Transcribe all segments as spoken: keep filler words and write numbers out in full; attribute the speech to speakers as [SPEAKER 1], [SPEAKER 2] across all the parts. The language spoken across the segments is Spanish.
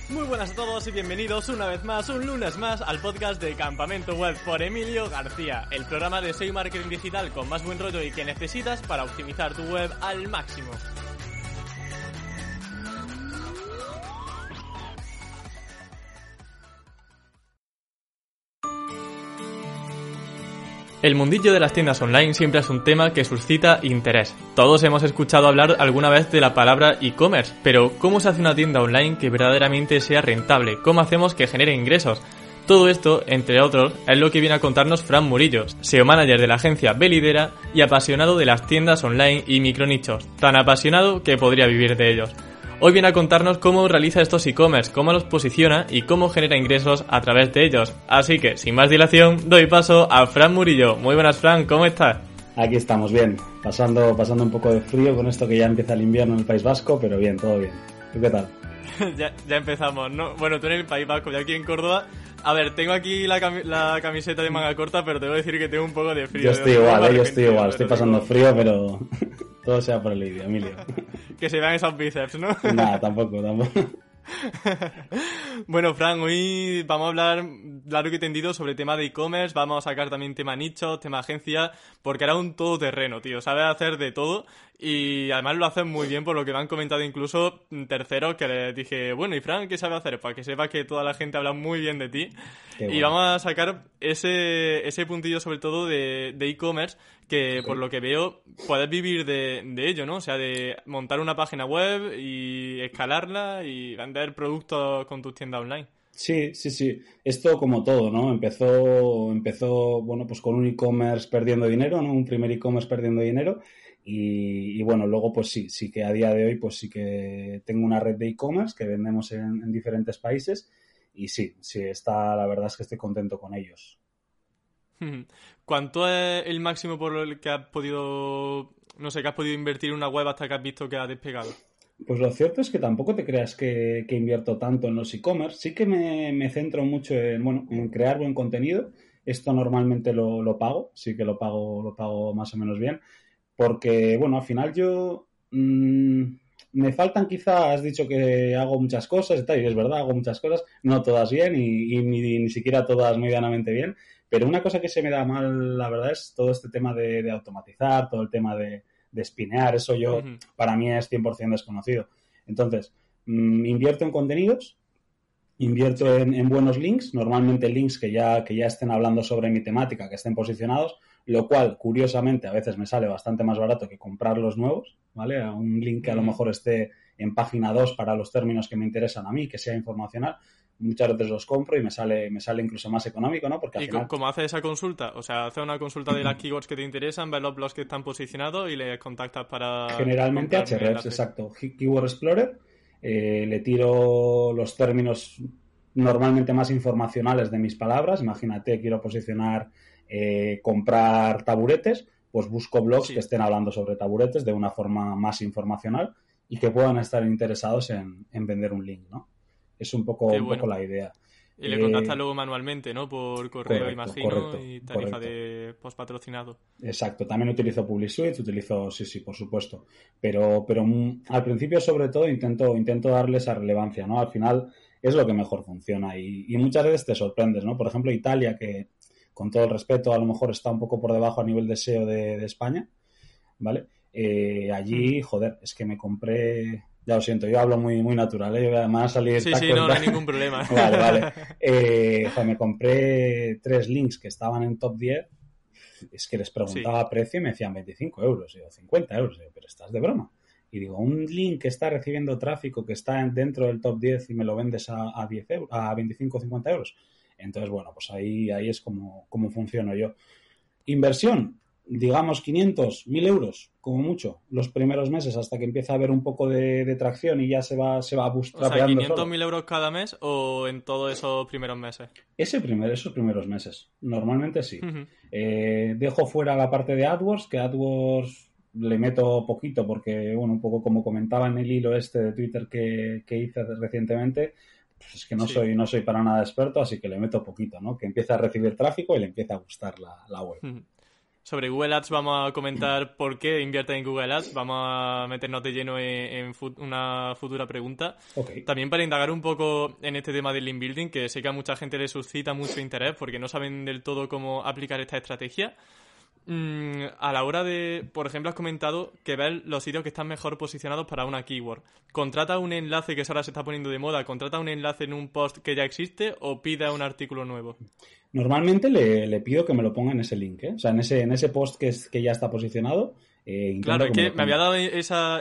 [SPEAKER 1] Muy buenas a todos y bienvenidos una vez más, un lunes más, al podcast de Campamento Web por Emilio García, el programa de S E O y marketing digital con más buen rollo y que necesitas para optimizar tu web al máximo. El mundillo de las tiendas online siempre es un tema que suscita interés. Todos hemos escuchado hablar alguna vez de la palabra e-commerce, pero ¿cómo se hace una tienda online que verdaderamente sea rentable? ¿Cómo hacemos que genere ingresos? Todo esto, entre otros, es lo que viene a contarnos Fran Murillo, S E O Manager de la agencia Belidera y apasionado de las tiendas online y micronichos, tan apasionado que podría vivir de ellos. Hoy viene a contarnos cómo realiza estos e-commerce, cómo los posiciona y cómo genera ingresos a través de ellos. Así que, sin más dilación, doy paso a Fran Murillo. Muy buenas, Fran, ¿cómo estás?
[SPEAKER 2] Aquí estamos, bien. Pasando, pasando un poco de frío con esto que ya empieza el invierno en el País Vasco, pero bien, todo bien. ¿Tú qué tal?
[SPEAKER 1] ya, ya empezamos, ¿no? Bueno, tú en el País Vasco, yo aquí en Córdoba. A ver, tengo aquí la, cami- la camiseta de manga corta, pero te voy a decir que tengo un poco de frío.
[SPEAKER 2] Yo estoy igual, eh, yo estoy igual. Estoy pasando frío, pero todo sea por el vídeo, Emilio.
[SPEAKER 1] Que se vean esos bíceps, ¿no?
[SPEAKER 2] Nada, tampoco, tampoco.
[SPEAKER 1] Bueno, Fran, hoy vamos a hablar largo y tendido sobre tema de e-commerce, vamos a sacar también tema nicho, tema agencia, porque era un todoterreno, tío, sabes hacer de todo y además lo haces muy bien por lo que me han comentado incluso terceros que les dije, bueno, ¿y Fran qué sabe hacer? Para que sepas que toda la gente habla muy bien de ti. Qué y bueno. Vamos a sacar ese, ese puntillo sobre todo de, de e-commerce que okay. Por lo que veo puedes vivir de, de ello, ¿no? O sea, de montar una página web y escalarla y vender productos con tus tiendas online.
[SPEAKER 2] Sí, sí, sí. Esto como todo, ¿no? Empezó, empezó bueno, pues con un e-commerce perdiendo dinero, ¿no? Un primer e-commerce perdiendo dinero y, y bueno, luego pues sí, sí que a día de hoy pues sí que tengo una red de e-commerce que vendemos en, en diferentes países y sí, sí, está, la verdad es que estoy contento con ellos.
[SPEAKER 1] ¿Cuánto es el máximo por el que has podido, no sé, que has podido invertir en una web hasta que has visto que ha despegado?
[SPEAKER 2] Pues lo cierto es que tampoco te creas que, que invierto tanto en los e-commerce. Sí que me, me centro mucho en, bueno, en crear buen contenido. Esto normalmente lo, lo pago, sí que lo pago, lo pago más o menos bien. Porque, bueno, al final yo mmm, me faltan quizás, has dicho que hago muchas cosas y tal, y es verdad, hago muchas cosas, no todas bien y, y ni, ni siquiera todas medianamente bien. Pero una cosa que se me da mal, la verdad, es todo este tema de, de automatizar, todo el tema de, de spinear. Eso yo, uh-huh. Para mí es cien por ciento desconocido. Entonces, mmm, invierto en contenidos, invierto en, en buenos links, normalmente links que ya, que ya estén hablando sobre mi temática, que estén posicionados, lo cual, curiosamente, a veces me sale bastante más barato que comprar los nuevos, ¿vale? A un link que a lo mejor esté en página dos para los términos que me interesan a mí, que sea informacional. Muchas veces los compro y me sale me sale incluso más económico, ¿no? Porque al
[SPEAKER 1] ¿Y
[SPEAKER 2] final...
[SPEAKER 1] cómo hace esa consulta? O sea, hace una consulta de las keywords que te interesan, ves los blogs que están posicionados y les contactas para...
[SPEAKER 2] Generalmente Ahrefs, exacto. Keyword Explorer, eh, le tiro los términos normalmente más informacionales de mis palabras. Imagínate, quiero posicionar eh, comprar taburetes, pues busco blogs sí. que estén hablando sobre taburetes de una forma más informacional y que puedan estar interesados en, en vender un link, ¿no? Es un poco, un bueno. poco la idea.
[SPEAKER 1] Y le contactas eh, luego manualmente, ¿no? Por correo,
[SPEAKER 2] correcto,
[SPEAKER 1] imagino,
[SPEAKER 2] correcto,
[SPEAKER 1] y tarifa
[SPEAKER 2] correcto.
[SPEAKER 1] de post-patrocinado.
[SPEAKER 2] Exacto. También utilizo PubliSuite, utilizo... Sí, sí, por supuesto. Pero, pero mm, al principio, sobre todo, intento, intento darle esa relevancia, ¿no? Al final es lo que mejor funciona y, y muchas veces te sorprendes, ¿no? Por ejemplo, Italia, que con todo el respeto a lo mejor está un poco por debajo a nivel de S E O de, de España, ¿vale? Eh, allí, joder, es que me compré... Ya lo siento, yo hablo muy muy natural, ¿eh? Además a salir
[SPEAKER 1] sí,
[SPEAKER 2] tacos,
[SPEAKER 1] sí, no, no hay ningún problema.
[SPEAKER 2] Vale, vale. Eh, joder, me compré tres links que estaban en top diez. Es que les preguntaba sí. precio y me decían veinticinco euros. Y yo, cincuenta euros. Y yo, pero estás de broma. Y digo, un link que está recibiendo tráfico, que está dentro del top diez y me lo vendes a, a diez euros, a veinticinco o cincuenta euros. Entonces, bueno, pues ahí, ahí es como, como funciono yo. Inversión, digamos quinientos, mil euros, como mucho, los primeros meses, hasta que empieza a haber un poco de, de tracción y ya se va, se va bootstrapeando.
[SPEAKER 1] O sea, ¿quinientos mil euros cada mes o en todos esos primeros meses?
[SPEAKER 2] Ese primer, esos primeros meses, normalmente sí. Uh-huh. Eh, dejo fuera la parte de AdWords, que AdWords le meto poquito porque, bueno, un poco como comentaba en el hilo este de Twitter que, que hice recientemente, pues es que no, sí. soy, no soy para nada experto, así que le meto poquito, ¿no? Que empiece a recibir tráfico y le empiece a gustar la, la web.
[SPEAKER 1] Uh-huh. O Sobre Google Ads vamos a comentar por qué inviertes en Google Ads. Vamos a meternos de lleno en, en fu- una futura pregunta.
[SPEAKER 2] Ok.
[SPEAKER 1] También para indagar un poco en este tema del link building, que sé que a mucha gente le suscita mucho interés porque no saben del todo cómo aplicar esta estrategia. Mm, a la hora de, por ejemplo, has comentado que ves los sitios que están mejor posicionados para una keyword. ¿Contrata un enlace que ahora se está poniendo de moda? ¿Contrata un enlace en un post que ya existe o pide un artículo nuevo?
[SPEAKER 2] Normalmente le, le pido que me lo ponga en ese link, ¿eh? O sea, en ese, en ese post que, es, que ya está posicionado, eh, intento
[SPEAKER 1] Claro, es
[SPEAKER 2] que me
[SPEAKER 1] que
[SPEAKER 2] lo
[SPEAKER 1] me había
[SPEAKER 2] ponga.
[SPEAKER 1] dado esa,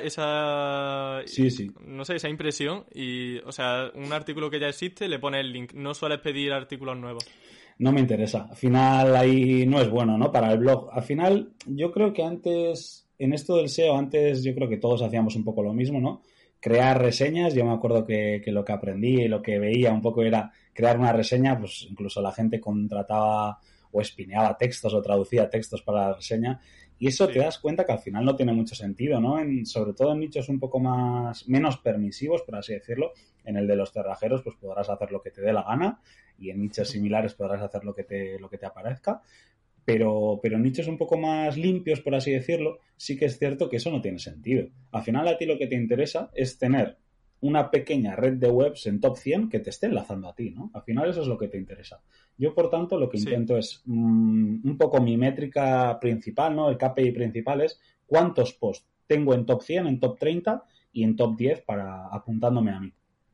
[SPEAKER 1] esa,
[SPEAKER 2] Sí, sí.
[SPEAKER 1] no sé, esa impresión y, o sea, un artículo que ya existe le pone el link. No sueles pedir artículos nuevos.
[SPEAKER 2] No me interesa. Al final ahí no es bueno, ¿no? Para el blog. Al final, yo creo que antes, en esto del S E O, antes yo creo que todos hacíamos un poco lo mismo, ¿no? Crear reseñas. Yo me acuerdo que, que lo que aprendí y lo que veía un poco era crear una reseña, pues incluso la gente contrataba o espineaba textos o traducía textos para la reseña. Y eso te
[SPEAKER 1] Sí.
[SPEAKER 2] das cuenta que al final no tiene mucho sentido, ¿no? En, sobre todo en nichos un poco más, menos permisivos, por así decirlo. En el de los cerrajeros, pues podrás hacer lo que te dé la gana y en nichos similares podrás hacer lo que te, lo que te aparezca. Pero, pero en nichos un poco más limpios, por así decirlo, sí que es cierto que eso no tiene sentido. Al final a ti lo que te interesa es tener una pequeña red de webs en top cien que te esté enlazando a ti, ¿no? Al final eso es lo que te interesa. Yo, por tanto, lo que
[SPEAKER 1] Sí.
[SPEAKER 2] intento es mmm, un poco mi métrica principal, ¿no? El K P I principal es cuántos posts tengo en top cien, en top treinta y en top diez para apuntándome a mí.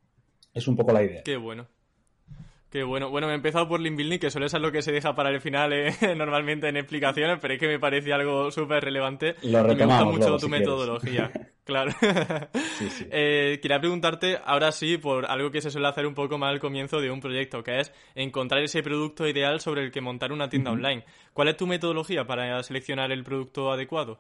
[SPEAKER 2] Es un poco la idea.
[SPEAKER 1] Qué bueno. Qué bueno. Bueno, me he empezado por link building, que suele ser lo que se deja para el final eh, normalmente en explicaciones, pero es que me parece algo súper relevante
[SPEAKER 2] Lo
[SPEAKER 1] y me gusta
[SPEAKER 2] retomamos
[SPEAKER 1] mucho
[SPEAKER 2] luego,
[SPEAKER 1] tu
[SPEAKER 2] si
[SPEAKER 1] metodología.
[SPEAKER 2] quieres.
[SPEAKER 1] Claro.
[SPEAKER 2] Sí, sí.
[SPEAKER 1] eh, quería preguntarte, ahora sí, por algo que se suele hacer un poco más al comienzo de un proyecto, que es encontrar ese producto ideal sobre el que montar una tienda
[SPEAKER 2] Uh-huh.
[SPEAKER 1] online. ¿Cuál es tu metodología para seleccionar el producto adecuado?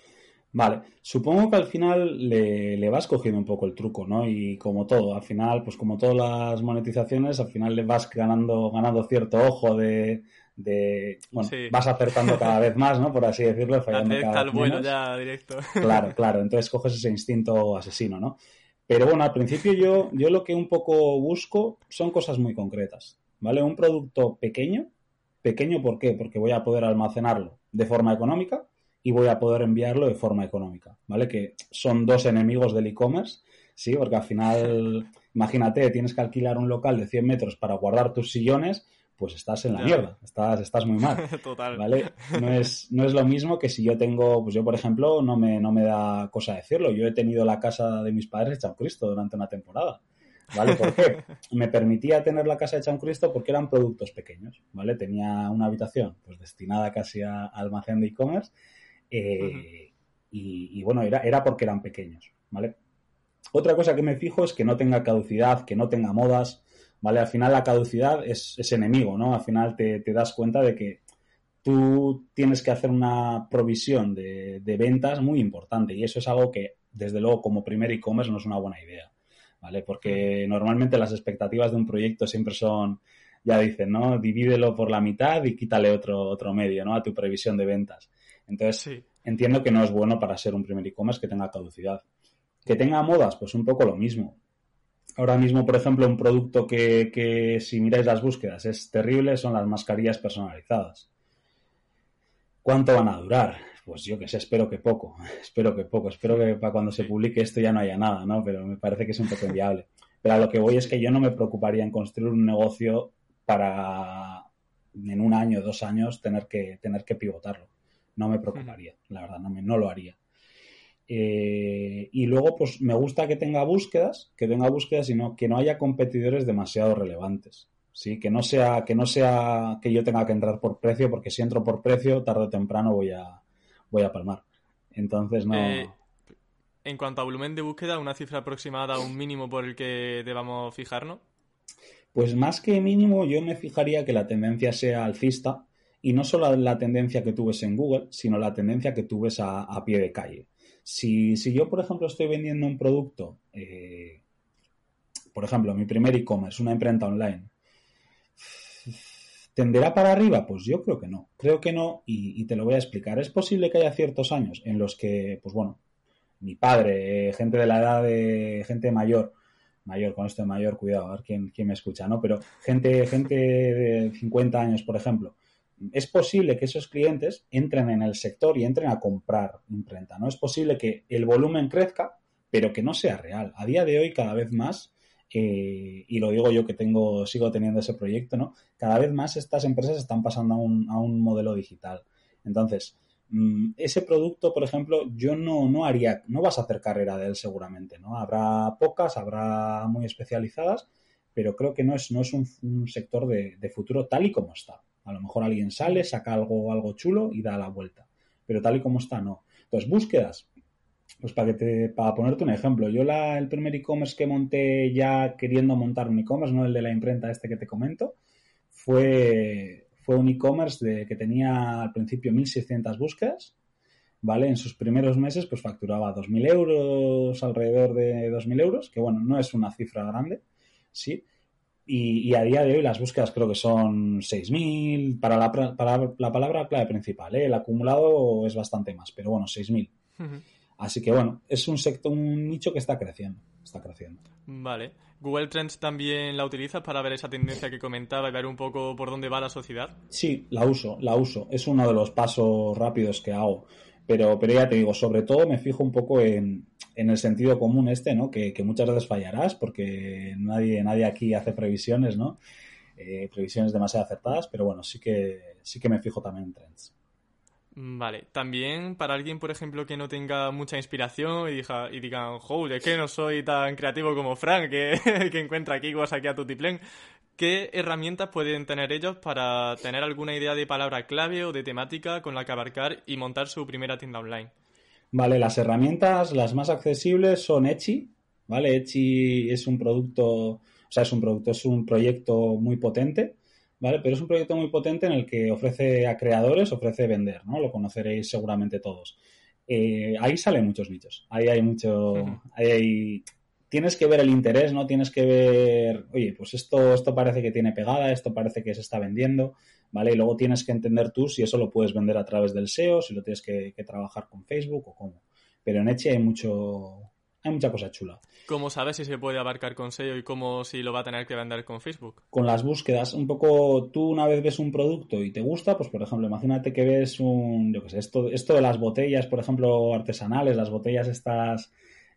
[SPEAKER 2] Vale, supongo que al final le, le vas cogiendo un poco el truco, ¿no? Y como todo, al final, pues como todas las monetizaciones, al final le vas ganando, ganando cierto ojo de, de, bueno,
[SPEAKER 1] Sí.
[SPEAKER 2] vas acertando cada vez más, ¿no? Por así decirlo,
[SPEAKER 1] La
[SPEAKER 2] fallando
[SPEAKER 1] directa
[SPEAKER 2] cada
[SPEAKER 1] al
[SPEAKER 2] vez
[SPEAKER 1] vuelo
[SPEAKER 2] menos.
[SPEAKER 1] ya directo.
[SPEAKER 2] Claro, claro, entonces coges ese instinto asesino, ¿no? Pero bueno, al principio yo, yo lo que un poco busco son cosas muy concretas, ¿vale? Un producto pequeño, pequeño ¿por qué? Porque voy a poder almacenarlo de forma económica y voy a poder enviarlo de forma económica, ¿vale? Que son dos enemigos del e-commerce, ¿sí? Porque al final, imagínate, tienes que alquilar un local de cien metros para guardar tus sillones, pues estás en la
[SPEAKER 1] Ya ves.
[SPEAKER 2] mierda, estás, estás muy mal,
[SPEAKER 1] Total.
[SPEAKER 2] ¿vale? No es, no es lo mismo que si yo tengo, pues yo por ejemplo, no me, no me da cosa decirlo, yo he tenido la casa de mis padres hecha un Cristo durante una temporada, ¿vale? ¿Por qué? Me permitía tener la casa hecha un Cristo porque eran productos pequeños, ¿vale? Tenía una habitación pues destinada casi a, a almacén de e-commerce
[SPEAKER 1] Ujú.
[SPEAKER 2] eh, y, y bueno, era, era porque eran pequeños, ¿vale? Otra cosa que me fijo es que no tenga caducidad, que no tenga modas, ¿vale? Al final la caducidad es, es enemigo, ¿no? Al final te, te das cuenta de que tú tienes que hacer una provisión de, de ventas muy importante y eso es algo que, desde luego, como primer e-commerce no es una buena idea, ¿vale?
[SPEAKER 1] Ujú.
[SPEAKER 2] Porque normalmente las expectativas de un proyecto siempre son, ya dicen, ¿no? Divídelo por la mitad y quítale otro, otro medio, ¿no? A tu previsión de ventas. Entonces,
[SPEAKER 1] Sí.
[SPEAKER 2] entiendo que no es bueno para ser un primer e-commerce que tenga caducidad. Que tenga modas, pues un poco lo mismo. Ahora mismo, por ejemplo, un producto que, que si miráis las búsquedas es terrible son las mascarillas personalizadas. ¿Cuánto van a durar? Pues yo que sé, espero que poco, espero que poco, espero que para cuando se
[SPEAKER 1] Sí.
[SPEAKER 2] publique esto ya no haya nada, ¿no? Pero me parece que es un poco inviable. Pero a lo que voy es
[SPEAKER 1] Sí.
[SPEAKER 2] que yo no me preocuparía en construir un negocio para en un año, dos años, tener que, tener que pivotarlo. No me
[SPEAKER 1] Ujú.
[SPEAKER 2] preocuparía, la verdad, no, me, no lo haría. Eh, y luego, pues me gusta que tenga búsquedas, que tenga búsquedas y no, que no haya competidores demasiado relevantes. Sí, que no sea, que no sea que yo tenga que entrar por precio, porque si entro por precio, tarde o temprano voy a, voy a palmar. Entonces
[SPEAKER 1] Eh,
[SPEAKER 2] no.
[SPEAKER 1] en cuanto a volumen de búsqueda, una cifra aproximada, un mínimo por el que debamos fijarnos.
[SPEAKER 2] Pues más que mínimo, yo me fijaría que la tendencia sea alcista y no solo la tendencia que tú ves en Google, sino la tendencia que tú ves a, a pie de calle. Si, si yo, por ejemplo, estoy vendiendo un producto, eh, por ejemplo, mi primer e-commerce, una imprenta online, ¿tenderá para arriba? Pues yo creo que no. Creo que no y, y te lo voy a explicar. Es posible que haya ciertos años en los que, pues bueno, mi padre, eh, gente de la edad de gente mayor, mayor, con esto de mayor, cuidado, a ver quién, quién me escucha, ¿no? Pero gente, gente de cincuenta años, por ejemplo, es posible que esos clientes entren en el sector y entren a comprar imprenta, ¿no? Es posible que el volumen crezca, pero que no sea real. A día de hoy, cada vez más, eh, y lo digo yo que tengo, sigo teniendo ese proyecto, ¿no? Cada vez más estas empresas están pasando a un, a un modelo digital. Entonces, mmm, ese producto, por ejemplo, yo no, no haría, no vas a hacer carrera de él seguramente, ¿no? Habrá pocas, habrá muy especializadas, pero creo que no es, no es un, un sector de, de futuro tal y como está. A lo mejor alguien sale, saca algo, algo chulo y da la vuelta. Pero tal y como está, no. Entonces, búsquedas. Pues para, que te, para ponerte un ejemplo, yo la, el primer e-commerce que monté ya queriendo montar un e-commerce, no el de la imprenta este que te comento, fue, fue un e-commerce de, que tenía al principio mil seiscientas búsquedas, ¿vale? En sus primeros meses pues facturaba dos mil euros, alrededor de dos mil euros, que bueno, no es una cifra grande, ¿sí? Y, y a día de hoy las búsquedas creo que son seis mil para la, para la palabra clave principal, ¿eh? El acumulado es bastante más, pero bueno, seis mil. Uh-huh. Así que bueno, es un sector, un nicho que está creciendo, está creciendo.
[SPEAKER 1] Vale. ¿Google Trends también la utilizas para ver esa tendencia que comentaba y ver un poco por dónde va la sociedad?
[SPEAKER 2] Sí, la uso, la uso. Es uno de los pasos rápidos que hago. Pero, pero ya te digo, sobre todo me fijo un poco en, en el sentido común este, ¿no? Que, que muchas veces fallarás porque nadie, nadie aquí hace previsiones, ¿no? Eh, previsiones demasiado acertadas, pero bueno, sí que, sí que me fijo también en trends.
[SPEAKER 1] Vale, también para alguien, por ejemplo, que no tenga mucha inspiración y, diga, y digan, joder, es que no soy tan creativo como Frank, que, que encuentra aquí cosas aquí a tutiplén, ¿qué herramientas pueden tener ellos para tener alguna idea de palabra clave o de temática con la que abarcar y montar su primera tienda online?
[SPEAKER 2] Vale, las herramientas, las más accesibles son Etsy, ¿vale? Etsy es un producto, o sea, es un producto, es un proyecto muy potente, ¿vale? Pero es un proyecto muy potente en el que ofrece a creadores, ofrece vender, ¿no? Lo conoceréis seguramente todos. Eh, ahí salen muchos nichos, ahí hay mucho, uh-huh. ahí hay... Tienes que ver el interés, ¿no? Tienes que ver, oye, pues esto, esto parece que tiene pegada, esto parece que se está vendiendo, ¿vale? Y luego tienes que entender tú si eso lo puedes vender a través del S E O, si lo tienes que, que trabajar con Facebook o cómo. Pero en Etsy hay mucho, hay mucha cosa chula.
[SPEAKER 1] ¿Cómo sabes si se puede abarcar con S E O y cómo si lo va a tener que vender con Facebook?
[SPEAKER 2] Con las búsquedas, un poco, tú una vez ves un producto y te gusta, pues por ejemplo, imagínate que ves un, yo qué sé, esto, esto de las botellas, por ejemplo, artesanales, las botellas estas...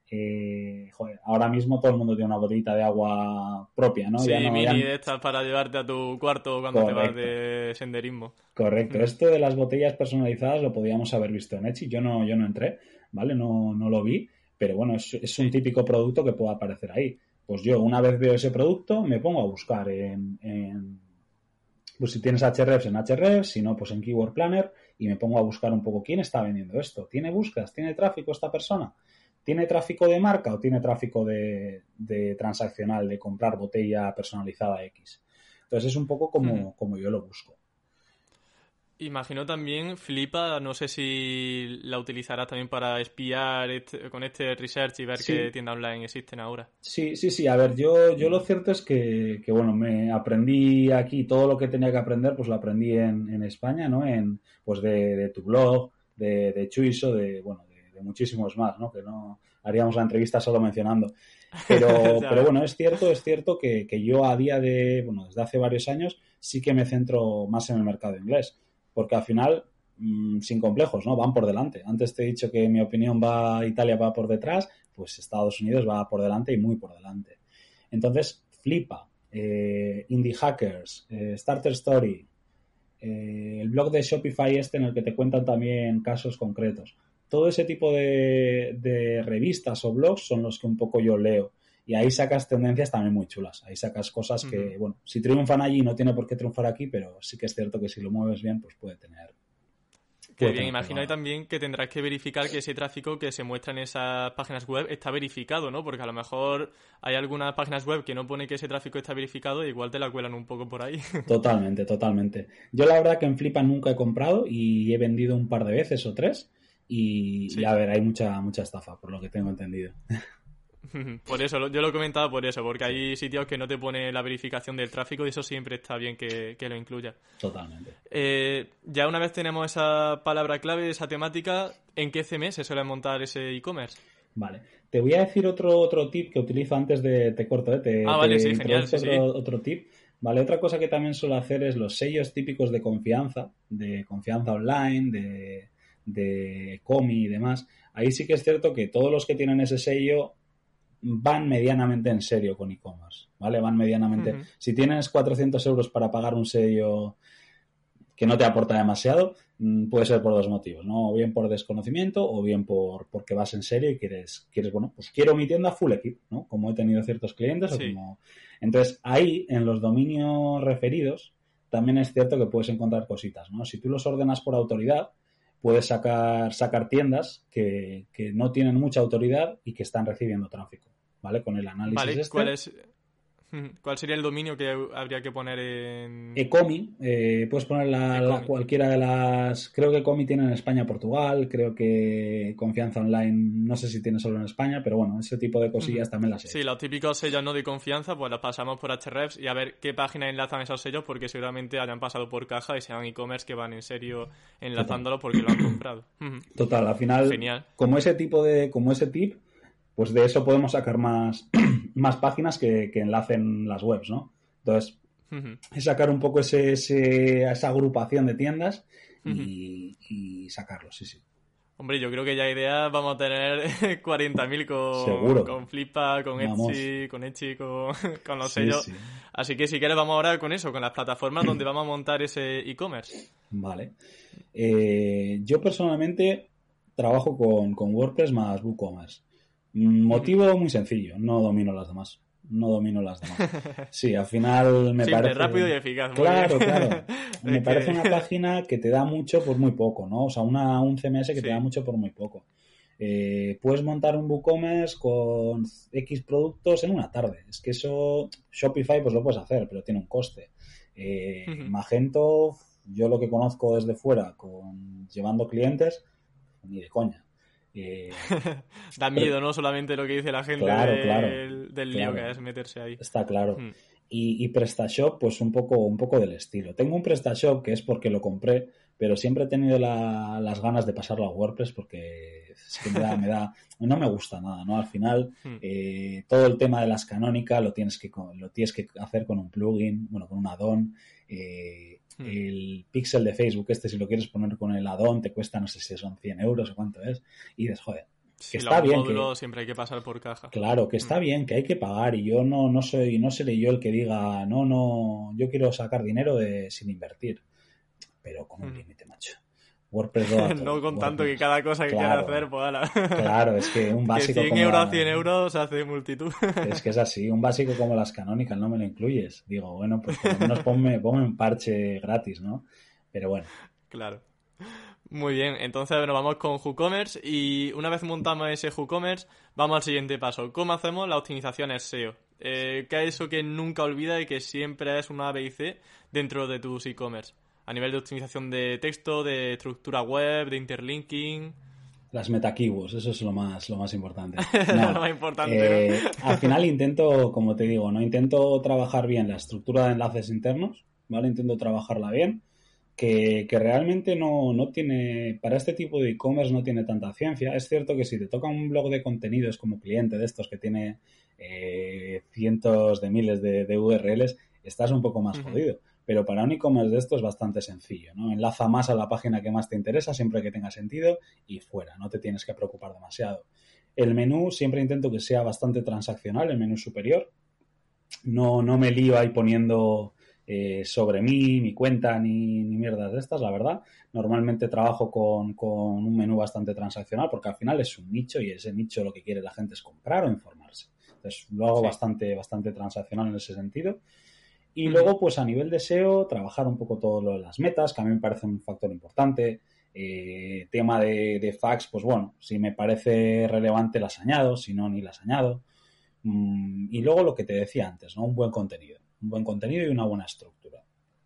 [SPEAKER 2] Eh, joder, ahora mismo todo el mundo tiene una botellita de agua propia, ¿no?
[SPEAKER 1] Sí,
[SPEAKER 2] ya no,
[SPEAKER 1] mini
[SPEAKER 2] ya...
[SPEAKER 1] de estas para llevarte a tu cuarto cuando Correcto. Te vas de senderismo.
[SPEAKER 2] Correcto. Mm. Esto de las botellas personalizadas lo podíamos haber visto en Etsy. Yo no, yo no entré, ¿vale? No, no lo vi, pero bueno, es, es un típico producto que puede aparecer ahí. Pues yo una vez veo ese producto, me pongo a buscar en... en pues si tienes Ahrefs en Ahrefs, si no, pues en Keyword Planner y me pongo a buscar un poco quién está vendiendo esto. ¿Tiene búsquedas? ¿Tiene tráfico esta persona? ¿Tiene tráfico de marca o tiene tráfico de, de transaccional, de comprar botella personalizada X? Entonces es un poco como, hmm. como yo lo busco.
[SPEAKER 1] Imagino también Flipa, no sé si la utilizarás también para espiar este, con este research y ver sí. qué tiendas online existen ahora.
[SPEAKER 2] Sí, sí, sí. A ver, yo, yo lo cierto es que, que, bueno, me aprendí aquí todo lo que tenía que aprender, pues lo aprendí en, en España, ¿no? En, pues de, de tu blog, de, de Chuiso, de, bueno, de, de muchísimos más, ¿no? Que no haríamos la entrevista solo mencionando. Pero, pero bueno, es cierto, es cierto que, que yo a día de, bueno, desde hace varios años sí que me centro más en el mercado inglés. Porque al final, mmm, sin complejos, ¿no? Van por delante. Antes te he dicho que en mi opinión va Italia va por detrás, pues Estados Unidos va por delante y muy por delante. Entonces, Flipa, eh, Indie Hackers, eh, Starter Story, eh, el blog de Shopify este en el que te cuentan también casos concretos. Todo ese tipo de, de revistas o blogs son los que un poco yo leo. Y ahí sacas tendencias también muy chulas. Ahí sacas cosas que, uh-huh. bueno, si triunfan allí no tiene por qué triunfar aquí, pero sí que es cierto que si lo mueves bien, pues puede tener...
[SPEAKER 1] Qué bien, imagino ahí también que tendrás que verificar que ese tráfico que se muestra en esas páginas web está verificado, ¿no? Porque a lo mejor hay algunas páginas web que no pone que ese tráfico está verificado y igual te la cuelan un poco por ahí.
[SPEAKER 2] Totalmente, totalmente. Yo la verdad que en Flipa nunca he comprado y he vendido un par de veces o tres y, sí. y a ver, hay mucha, mucha estafa, por lo que tengo entendido.
[SPEAKER 1] Por eso, yo lo he comentado por eso, porque hay sitios que no te pone la verificación del tráfico y eso siempre está bien que, que lo incluya.
[SPEAKER 2] Totalmente.
[SPEAKER 1] Eh, ya una vez tenemos esa palabra clave, esa temática, ¿en qué C M S se suele montar ese e-commerce?
[SPEAKER 2] Vale. Te voy a decir otro, otro tip que utilizo antes de... Te corto, ¿eh? Te,
[SPEAKER 1] Ah, vale,
[SPEAKER 2] te
[SPEAKER 1] sí, genial, sí,
[SPEAKER 2] introduzco
[SPEAKER 1] sí.
[SPEAKER 2] otro, otro tip. Vale, otra cosa que también suelo hacer es los sellos típicos de confianza, de confianza online, de, de Comi y demás. Ahí sí que es cierto que todos los que tienen ese sello van medianamente en serio con e-commerce, ¿vale? Van medianamente...
[SPEAKER 1] Uh-huh.
[SPEAKER 2] Si tienes cuatrocientos euros para pagar un sello que no te aporta demasiado, puede ser por dos motivos, ¿no? O bien por desconocimiento o bien por porque vas en serio y quieres, quieres bueno, pues quiero mi tienda full equip, ¿no? Como he tenido ciertos clientes
[SPEAKER 1] Sí.
[SPEAKER 2] o como... Entonces, ahí, en los dominios referidos, también es cierto que puedes encontrar cositas, ¿no? Si tú los ordenas por autoridad, puedes sacar, sacar tiendas que, que no tienen mucha autoridad y que están recibiendo tráfico, ¿vale? Con el análisis
[SPEAKER 1] Vale,
[SPEAKER 2] este.
[SPEAKER 1] ¿cuál es... ¿Cuál sería el dominio que habría que poner en...?
[SPEAKER 2] Ecomi, eh, puedes poner la, la, cualquiera de las... Creo que Ecomi tiene en España, Portugal, creo que Confianza Online, no sé si tiene solo en España, pero bueno, ese tipo de cosillas uh-huh. también las he
[SPEAKER 1] Sí,
[SPEAKER 2] hecho.
[SPEAKER 1] los típicos sellos no de confianza, pues los pasamos por Ahrefs y a ver qué página enlazan esos sellos, porque seguramente hayan pasado por caja y sean e-commerce que van en serio enlazándolo Total. Porque lo han comprado. Uh-huh.
[SPEAKER 2] Total, al final,
[SPEAKER 1] Genial.
[SPEAKER 2] como ese tipo de, como ese tip, pues de eso podemos sacar más, más páginas que, que enlacen las webs, ¿no? Entonces, uh-huh. es sacar un poco ese, ese, esa agrupación de tiendas y, uh-huh. y sacarlo, sí, sí.
[SPEAKER 1] Hombre, yo creo que ya ideas vamos a tener cuarenta mil con,
[SPEAKER 2] Seguro.
[SPEAKER 1] con Flippa, con
[SPEAKER 2] vamos.
[SPEAKER 1] Etsy, con Etsy, con, con los
[SPEAKER 2] sí,
[SPEAKER 1] sellos.
[SPEAKER 2] Sí.
[SPEAKER 1] Así que si quieres vamos ahora con eso, con las plataformas donde vamos a montar ese e-commerce.
[SPEAKER 2] Vale. Eh, yo personalmente trabajo con, con WordPress más WooCommerce. Motivo uh-huh. muy sencillo, no domino las demás. No domino las demás. Sí, al final me
[SPEAKER 1] Simple,
[SPEAKER 2] parece...
[SPEAKER 1] rápido y eficaz.
[SPEAKER 2] Claro, claro. Me es parece que... una página que te da mucho por muy poco, ¿no? O sea, una, un C M S que sí. te da mucho por muy poco. Eh, puedes montar un WooCommerce con X productos en una tarde. Es que eso, Shopify pues lo puedes hacer, pero tiene un coste. Eh, uh-huh. Magento, yo lo que conozco desde fuera, con llevando clientes, ni de coña. Eh,
[SPEAKER 1] da miedo, ¿no? Solamente lo que dice la gente
[SPEAKER 2] claro,
[SPEAKER 1] de,
[SPEAKER 2] claro,
[SPEAKER 1] del
[SPEAKER 2] claro.
[SPEAKER 1] lío que es meterse ahí.
[SPEAKER 2] Está claro. Hmm. Y, y PrestaShop, pues un poco, un poco del estilo. Tengo un PrestaShop que es porque lo compré, pero siempre he tenido la, las ganas de pasarlo a WordPress porque es que me da, me da, no me gusta nada, ¿no? Al final, hmm. eh, todo el tema de las canónicas lo tienes que, lo tienes que hacer con un plugin, bueno, con un add-on. Eh, hmm. El pixel de Facebook este, si lo quieres poner con el add-on, te cuesta, no sé si son cien euros o cuánto es. Y dices, joder,
[SPEAKER 1] sí,
[SPEAKER 2] que está bien
[SPEAKER 1] módulo
[SPEAKER 2] que
[SPEAKER 1] siempre hay que pasar por caja.
[SPEAKER 2] Claro, que está mm. bien, que hay que pagar y yo no no soy no seré yo el que diga no no yo quiero sacar dinero de sin invertir, pero con un mm. límite, macho. WordPress lo hace,
[SPEAKER 1] no con
[SPEAKER 2] WordPress.
[SPEAKER 1] Tanto que cada cosa que
[SPEAKER 2] claro,
[SPEAKER 1] quieras hacer, pues ala.
[SPEAKER 2] Claro, es que un básico
[SPEAKER 1] que cien
[SPEAKER 2] como
[SPEAKER 1] euros
[SPEAKER 2] la...
[SPEAKER 1] a cien euros hace multitud.
[SPEAKER 2] Es que es así, un básico como las Canonical no me lo incluyes. Digo, bueno, pues por lo menos ponme, ponme un parche gratis, ¿no? Pero bueno.
[SPEAKER 1] Claro. Muy bien, entonces bueno, vamos con WooCommerce y una vez montamos ese WooCommerce, vamos al siguiente paso. ¿Cómo hacemos la optimización S E O? Eh, ¿Qué es eso que nunca olvida y que siempre es una A, B y C dentro de tus e-commerce? A nivel de optimización de texto, de estructura web, de interlinking...
[SPEAKER 2] Las meta-keywords, eso es lo más, lo más importante. No,
[SPEAKER 1] lo más importante.
[SPEAKER 2] Eh, ¿no? Al final intento, como te digo, no intento trabajar bien la estructura de enlaces internos, ¿vale? Intento trabajarla bien. Que, que realmente no, no tiene, para este tipo de e-commerce no tiene tanta ciencia. Es cierto que si te toca un blog de contenidos como cliente de estos que tiene eh, cientos de miles de, de U R Ls, estás un poco más uh-huh. jodido. Pero para un e-commerce de esto es bastante sencillo, ¿no? Enlaza más a la página que más te interesa, siempre que tenga sentido, y fuera, no te tienes que preocupar demasiado. El menú siempre intento que sea bastante transaccional, el menú superior. No, no me lío ahí poniendo... Eh, sobre mí, mi cuenta, ni, ni mierdas de estas, la verdad. Normalmente trabajo con, con un menú bastante transaccional porque al final es un nicho y ese nicho lo que quiere la gente es comprar o informarse. Entonces lo hago sí. bastante, bastante transaccional en ese sentido. Y uh-huh. luego, pues a nivel de S E O, trabajar un poco todo lo de las metas, que a mí me parece un factor importante. Eh, tema de, de fax, pues bueno, si me parece relevante las añado, si no, ni las añado. Mm, y luego lo que te decía antes, ¿no? Un buen contenido. Un buen contenido y una buena estructura.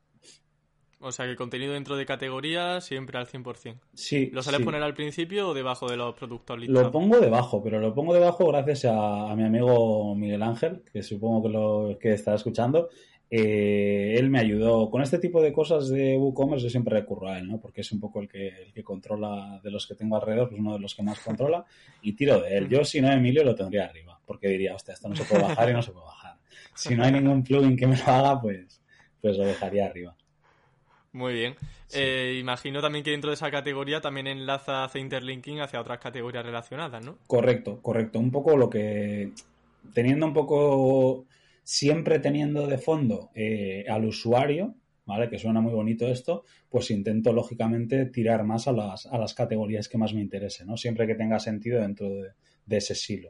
[SPEAKER 1] O sea, que el contenido dentro de categoría siempre al cien por ciento.
[SPEAKER 2] Sí.
[SPEAKER 1] ¿Lo sueles
[SPEAKER 2] sí.
[SPEAKER 1] poner al principio o debajo de los productos listados?
[SPEAKER 2] Lo pongo debajo, pero lo pongo debajo gracias a, a mi amigo Miguel Ángel, que supongo que lo que está escuchando. Eh, él me ayudó con este tipo de cosas de WooCommerce. Yo siempre recurro a él, ¿no? Porque es un poco el que, el que controla de los que tengo alrededor, pues uno de los que más controla, y tiro de él. Yo, si no, Emilio lo tendría arriba, porque diría, hostia, esto no se puede bajar y no se puede bajar. Si no hay ningún plugin que me lo haga, pues, pues lo dejaría arriba.
[SPEAKER 1] Muy bien. Sí. Eh, imagino también que dentro de esa categoría también enlaza, hace interlinking hacia otras categorías relacionadas, ¿no?
[SPEAKER 2] Correcto, correcto. Un poco lo que... Teniendo un poco... Siempre teniendo de fondo eh, al usuario, ¿vale? Que suena muy bonito esto, pues intento, lógicamente, tirar más a las, a las categorías que más me interesen, ¿no? Siempre que tenga sentido dentro de, de ese silo.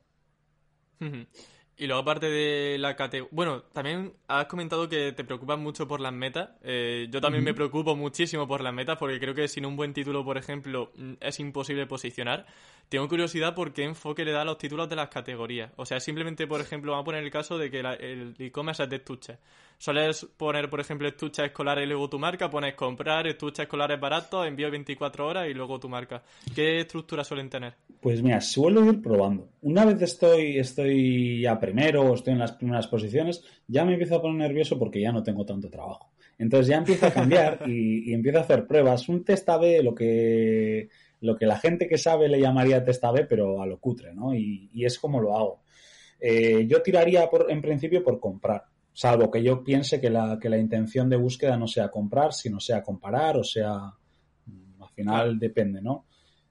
[SPEAKER 1] Y luego, aparte de la categoría... Bueno, también has comentado que te preocupas mucho por las metas. Eh, yo también uh-huh. me preocupo muchísimo por las metas, porque creo que sin un buen título, por ejemplo, es imposible posicionar. Tengo curiosidad por qué enfoque le da a los títulos de las categorías. O sea, simplemente, por ejemplo, vamos a poner el caso de que la, el e-commerce es de estuches. Sueles poner, por ejemplo, estuches escolares y luego tu marca, pones comprar, estuches escolares baratos, envío veinticuatro horas y luego tu marca. ¿Qué estructura suelen tener?
[SPEAKER 2] Pues mira, suelo ir probando. Una vez estoy, estoy ya primero o estoy en las primeras posiciones, ya me empiezo a poner nervioso porque ya no tengo tanto trabajo. Entonces ya empiezo a cambiar y, y empiezo a hacer pruebas. Un test A B, lo que, lo que la gente que sabe le llamaría test A B, pero a lo cutre, ¿no? Y, y es como lo hago. Eh, yo tiraría por, en principio por comprar, salvo que yo piense que la, que la intención de búsqueda no sea comprar, sino sea comparar o sea, al final claro. Depende, ¿no?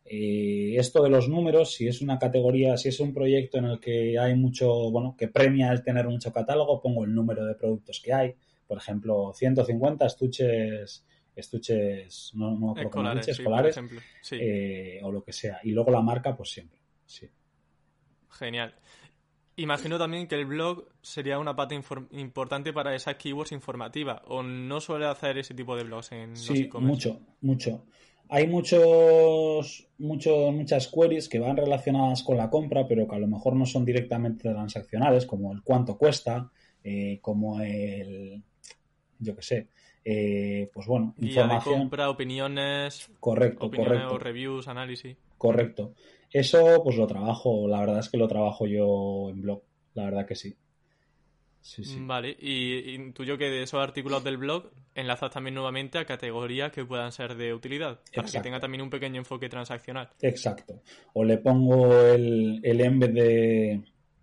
[SPEAKER 2] Eh, esto de los números, si es una categoría, si es un proyecto en el que hay mucho, bueno, que premia el tener mucho catálogo, pongo el número de productos que hay, por ejemplo, ciento cincuenta estuches, estuches, no, no creo que me dice, escolares,
[SPEAKER 1] sí, sí.
[SPEAKER 2] eh, o lo que sea, y luego la marca, pues siempre, sí.
[SPEAKER 1] Genial. Imagino también que el blog sería una pata infor- importante para esas keywords informativas, o no suele hacer ese tipo de blogs en
[SPEAKER 2] sí,
[SPEAKER 1] los e-commerce.
[SPEAKER 2] mucho, mucho. Hay muchos, muchos, muchas queries que van relacionadas con la compra, pero que a lo mejor no son directamente transaccionales, como el cuánto cuesta, eh, como el, yo qué sé, eh, pues bueno,
[SPEAKER 1] guía
[SPEAKER 2] información.
[SPEAKER 1] de compra, opiniones,
[SPEAKER 2] correcto,
[SPEAKER 1] opiniones
[SPEAKER 2] correcto.
[SPEAKER 1] o reviews, análisis.
[SPEAKER 2] Correcto. Eso pues lo trabajo, la verdad es que lo trabajo yo en blog, la verdad que sí. Sí, sí.
[SPEAKER 1] Vale, y intuyo que de esos artículos del blog enlazas también nuevamente a categorías que puedan ser de utilidad, para
[SPEAKER 2] Exacto.
[SPEAKER 1] que tenga también un pequeño enfoque transaccional.
[SPEAKER 2] Exacto. O le pongo el, el embed de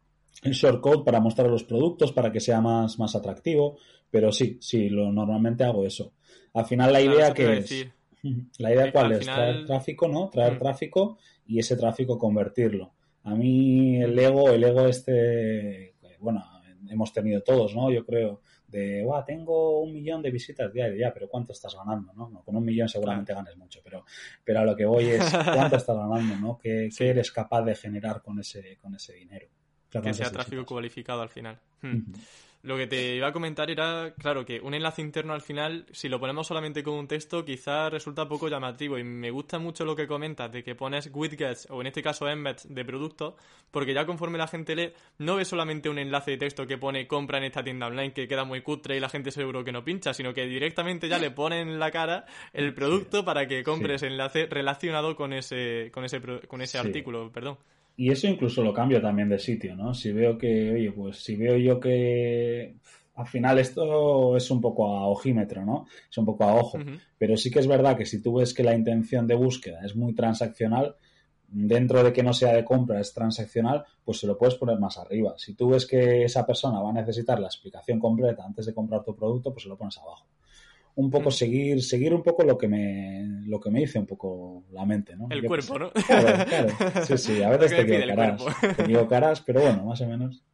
[SPEAKER 2] el shortcode para mostrar los productos, para que sea más, más atractivo, pero sí, sí, lo normalmente hago eso. Al final la
[SPEAKER 1] claro,
[SPEAKER 2] idea
[SPEAKER 1] eso te
[SPEAKER 2] que
[SPEAKER 1] iba a
[SPEAKER 2] es...
[SPEAKER 1] decir.
[SPEAKER 2] La idea
[SPEAKER 1] Que
[SPEAKER 2] cuál
[SPEAKER 1] al
[SPEAKER 2] es,
[SPEAKER 1] final...
[SPEAKER 2] traer tráfico, ¿no? Traer
[SPEAKER 1] mm.
[SPEAKER 2] tráfico y ese tráfico convertirlo. A mí el ego, el ego este, bueno, hemos tenido todos, ¿no? Yo creo, de, guau, tengo un millón de visitas diarias, ya, pero ¿cuánto estás ganando, no? no con un millón seguramente claro. ganes mucho, pero, pero a lo que voy es, ¿cuánto estás ganando, no? ¿Qué, sí. ¿Qué eres capaz de generar con ese, con ese dinero?
[SPEAKER 1] Claro, que sea tráfico visitas. Cualificado al final. Hmm. Uh-huh. Lo que te iba a comentar era, claro, que un enlace interno al final, si lo ponemos solamente con un texto, quizás resulta poco llamativo. Y me gusta mucho lo que comentas de que pones widgets, o en este caso embeds, de productos, porque ya conforme la gente lee, no ve solamente un enlace de texto que pone compra en esta tienda online, que queda muy cutre y la gente seguro que no pincha, sino que directamente ya le ponen en la cara el producto sí. para que compres sí. enlace relacionado con ese, con ese, con ese sí. artículo, perdón.
[SPEAKER 2] Y eso incluso lo cambio también de sitio, ¿no? Si veo que, oye, pues si veo yo que al final esto es un poco a ojímetro, ¿no? Es un poco a ojo. Uh-huh. Pero sí que es verdad que si tú ves que la intención de búsqueda es muy transaccional, dentro de que no sea de compra, es transaccional, pues se lo puedes poner más arriba. Si tú ves que esa persona va a necesitar la explicación completa antes de comprar tu producto, pues se lo pones abajo. Un poco mm. seguir seguir un poco lo que me lo que me dice un poco la mente, ¿no?
[SPEAKER 1] El
[SPEAKER 2] Yo
[SPEAKER 1] cuerpo,
[SPEAKER 2] sé.
[SPEAKER 1] ¿no?
[SPEAKER 2] Claro, claro. Sí, sí, a veces te equivocarás. Te equivocarás, pero bueno, más o menos.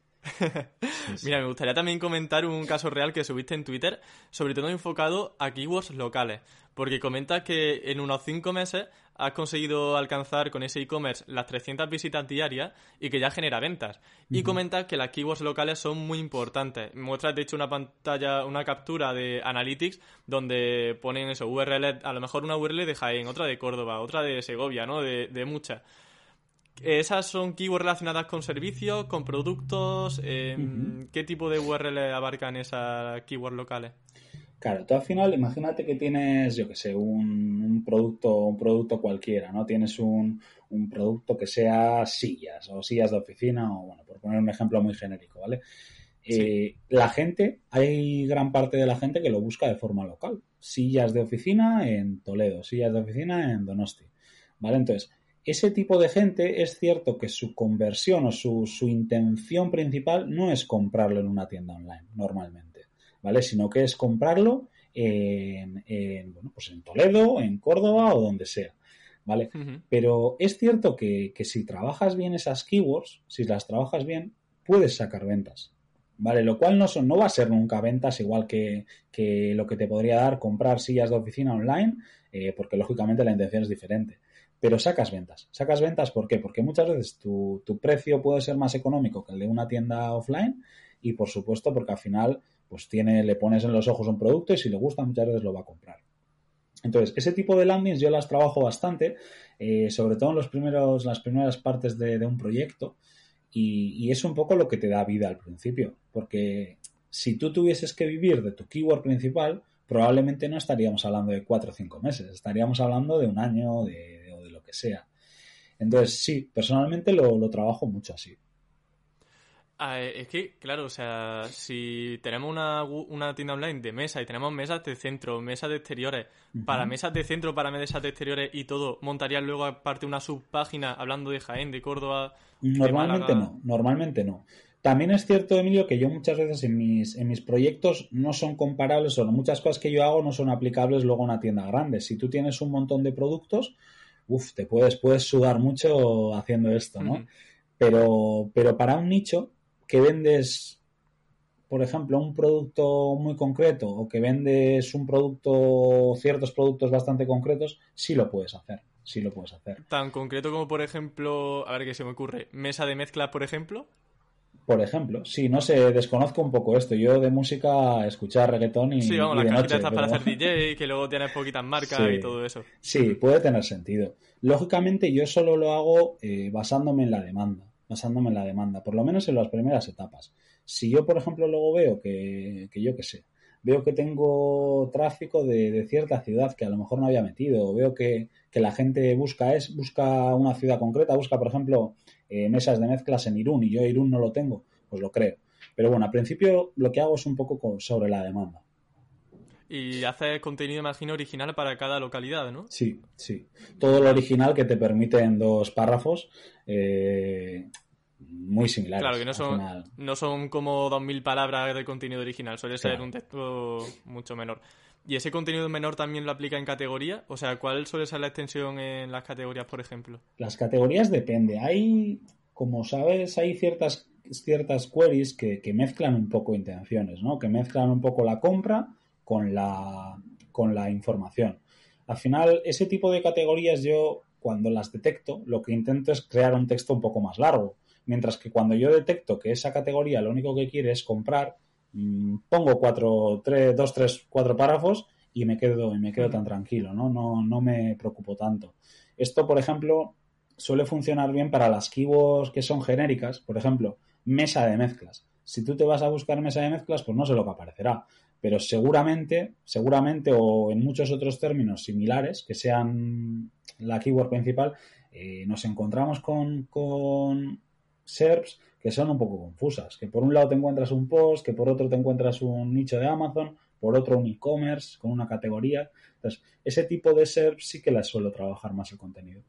[SPEAKER 1] Sí, sí. Mira, me gustaría también comentar un caso real que subiste en Twitter, sobre todo enfocado a keywords locales, porque comentas que en unos cinco meses has conseguido alcanzar con ese e-commerce las trescientas visitas diarias y que ya genera ventas. Uh-huh. Y comentas que las keywords locales son muy importantes. Muestras, de hecho, una pantalla, una captura de Analytics donde ponen eso, U R L, a lo mejor una U R L de Jaén, otra de Córdoba, otra de Segovia, ¿no? De, de muchas. ¿Esas son keywords relacionadas con servicios, con productos? Eh, uh-huh. ¿Qué tipo de U R L abarcan esas keywords locales?
[SPEAKER 2] Claro, tú al final imagínate que tienes, yo que sé, un, un producto un producto cualquiera, ¿no? Tienes un, un producto que sea sillas o sillas de oficina o, bueno, por poner un ejemplo muy genérico, ¿vale? Eh, sí. La gente, hay gran parte de la gente que lo busca de forma local. Sillas de oficina en Toledo, sillas de oficina en Donosti. ¿Vale? Entonces, ese tipo de gente es cierto que su conversión o su, su intención principal no es comprarlo en una tienda online, normalmente, ¿vale? Sino que es comprarlo en, en, bueno, pues en Toledo, en Córdoba o donde sea, ¿vale? Uh-huh. Pero es cierto que, que si trabajas bien esas keywords, si las trabajas bien, puedes sacar ventas, ¿vale? Lo cual no, son, no va a ser nunca ventas igual que, que lo que te podría dar comprar sillas de oficina online, eh, porque lógicamente la intención es diferente. Pero sacas ventas. ¿Sacas ventas por qué? Porque muchas veces tu, tu precio puede ser más económico que el de una tienda offline y, por supuesto, porque al final pues tiene, le pones en los ojos un producto y si le gusta muchas veces lo va a comprar. Entonces, ese tipo de landings yo las trabajo bastante, eh, sobre todo en los primeros, las primeras partes de, de un proyecto y, y es un poco lo que te da vida al principio. Porque si tú tuvieses que vivir de tu keyword principal, probablemente no estaríamos hablando de cuatro o cinco meses, estaríamos hablando de un año, de lo que sea. Entonces, sí, personalmente lo, lo trabajo mucho así.
[SPEAKER 1] Ah, es que, claro, o sea, si tenemos una, una tienda online de mesa y tenemos mesas de centro, mesas de exteriores, uh-huh. para mesas de centro, para mesas de exteriores y todo, ¿montarías luego aparte una subpágina hablando de Jaén, de Córdoba?
[SPEAKER 2] Normalmente
[SPEAKER 1] de
[SPEAKER 2] no, normalmente no. También es cierto, Emilio, que yo muchas veces en mis, en mis proyectos no son comparables o muchas cosas que yo hago no son aplicables luego a una tienda grande. Si tú tienes un montón de productos, uf, te puedes, puedes sudar mucho haciendo esto, ¿no? Uh-huh. Pero, pero para un nicho que vendes, por ejemplo, un producto muy concreto o que vendes un producto, ciertos productos bastante concretos, sí lo puedes hacer, sí lo puedes hacer.
[SPEAKER 1] Tan concreto como, por ejemplo, a ver qué se me ocurre, mesa de mezcla, por ejemplo.
[SPEAKER 2] Por ejemplo, sí, no sé, desconozco un poco esto. Yo de música escuchar reggaetón y,
[SPEAKER 1] sí, vamos,
[SPEAKER 2] y
[SPEAKER 1] las
[SPEAKER 2] de
[SPEAKER 1] cajitas
[SPEAKER 2] noche.
[SPEAKER 1] Estas
[SPEAKER 2] pero...
[SPEAKER 1] para hacer D J, que luego tienes poquitas marcas sí, y todo eso.
[SPEAKER 2] Sí, puede tener sentido. Lógicamente yo solo lo hago eh, basándome en la demanda, basándome en la demanda, por lo menos en las primeras etapas. Si yo, por ejemplo, luego veo que, que yo qué sé, veo que tengo tráfico de, de cierta ciudad que a lo mejor no había metido, o veo que, que la gente busca es busca una ciudad concreta, busca, por ejemplo, eh, mesas de mezclas en Irún y yo Irún no lo tengo, pues lo creo. Pero bueno, al principio lo que hago es un poco con, sobre la demanda.
[SPEAKER 1] Y haces contenido, imagino, original para cada localidad, ¿no?
[SPEAKER 2] Sí, sí. Todo lo original que te permite en dos párrafos eh, muy similares.
[SPEAKER 1] Claro, que no son, no son como dos mil palabras de contenido original, suele ser claro. un texto mucho menor. ¿Y ese contenido menor también lo aplica en categoría? O sea, ¿cuál suele ser la extensión en las categorías, por ejemplo?
[SPEAKER 2] Las categorías depende. Hay, como sabes, hay ciertas, ciertas queries que, que mezclan un poco intenciones, ¿no? Que mezclan un poco la compra con la, con la información. Al final, ese tipo de categorías yo, cuando las detecto, lo que intento es crear un texto un poco más largo. Mientras que cuando yo detecto que esa categoría lo único que quiere es comprar, mmm, pongo cuatro, tres, dos, tres, cuatro párrafos y me quedo, y me quedo tan tranquilo, ¿no? No, no me preocupo tanto. Esto, por ejemplo, suele funcionar bien para las keywords que son genéricas. Por ejemplo, mesa de mezclas. Si tú te vas a buscar mesa de mezclas, pues no sé lo que aparecerá. Pero seguramente, seguramente o en muchos otros términos similares que sean la keyword principal, eh, nos encontramos con, con S E R Ps que son un poco confusas. Que por un lado te encuentras un post, que por otro te encuentras un nicho de Amazon, por otro un e-commerce con una categoría. Entonces, ese tipo de S E R Ps sí que las suelo trabajar más el contenido.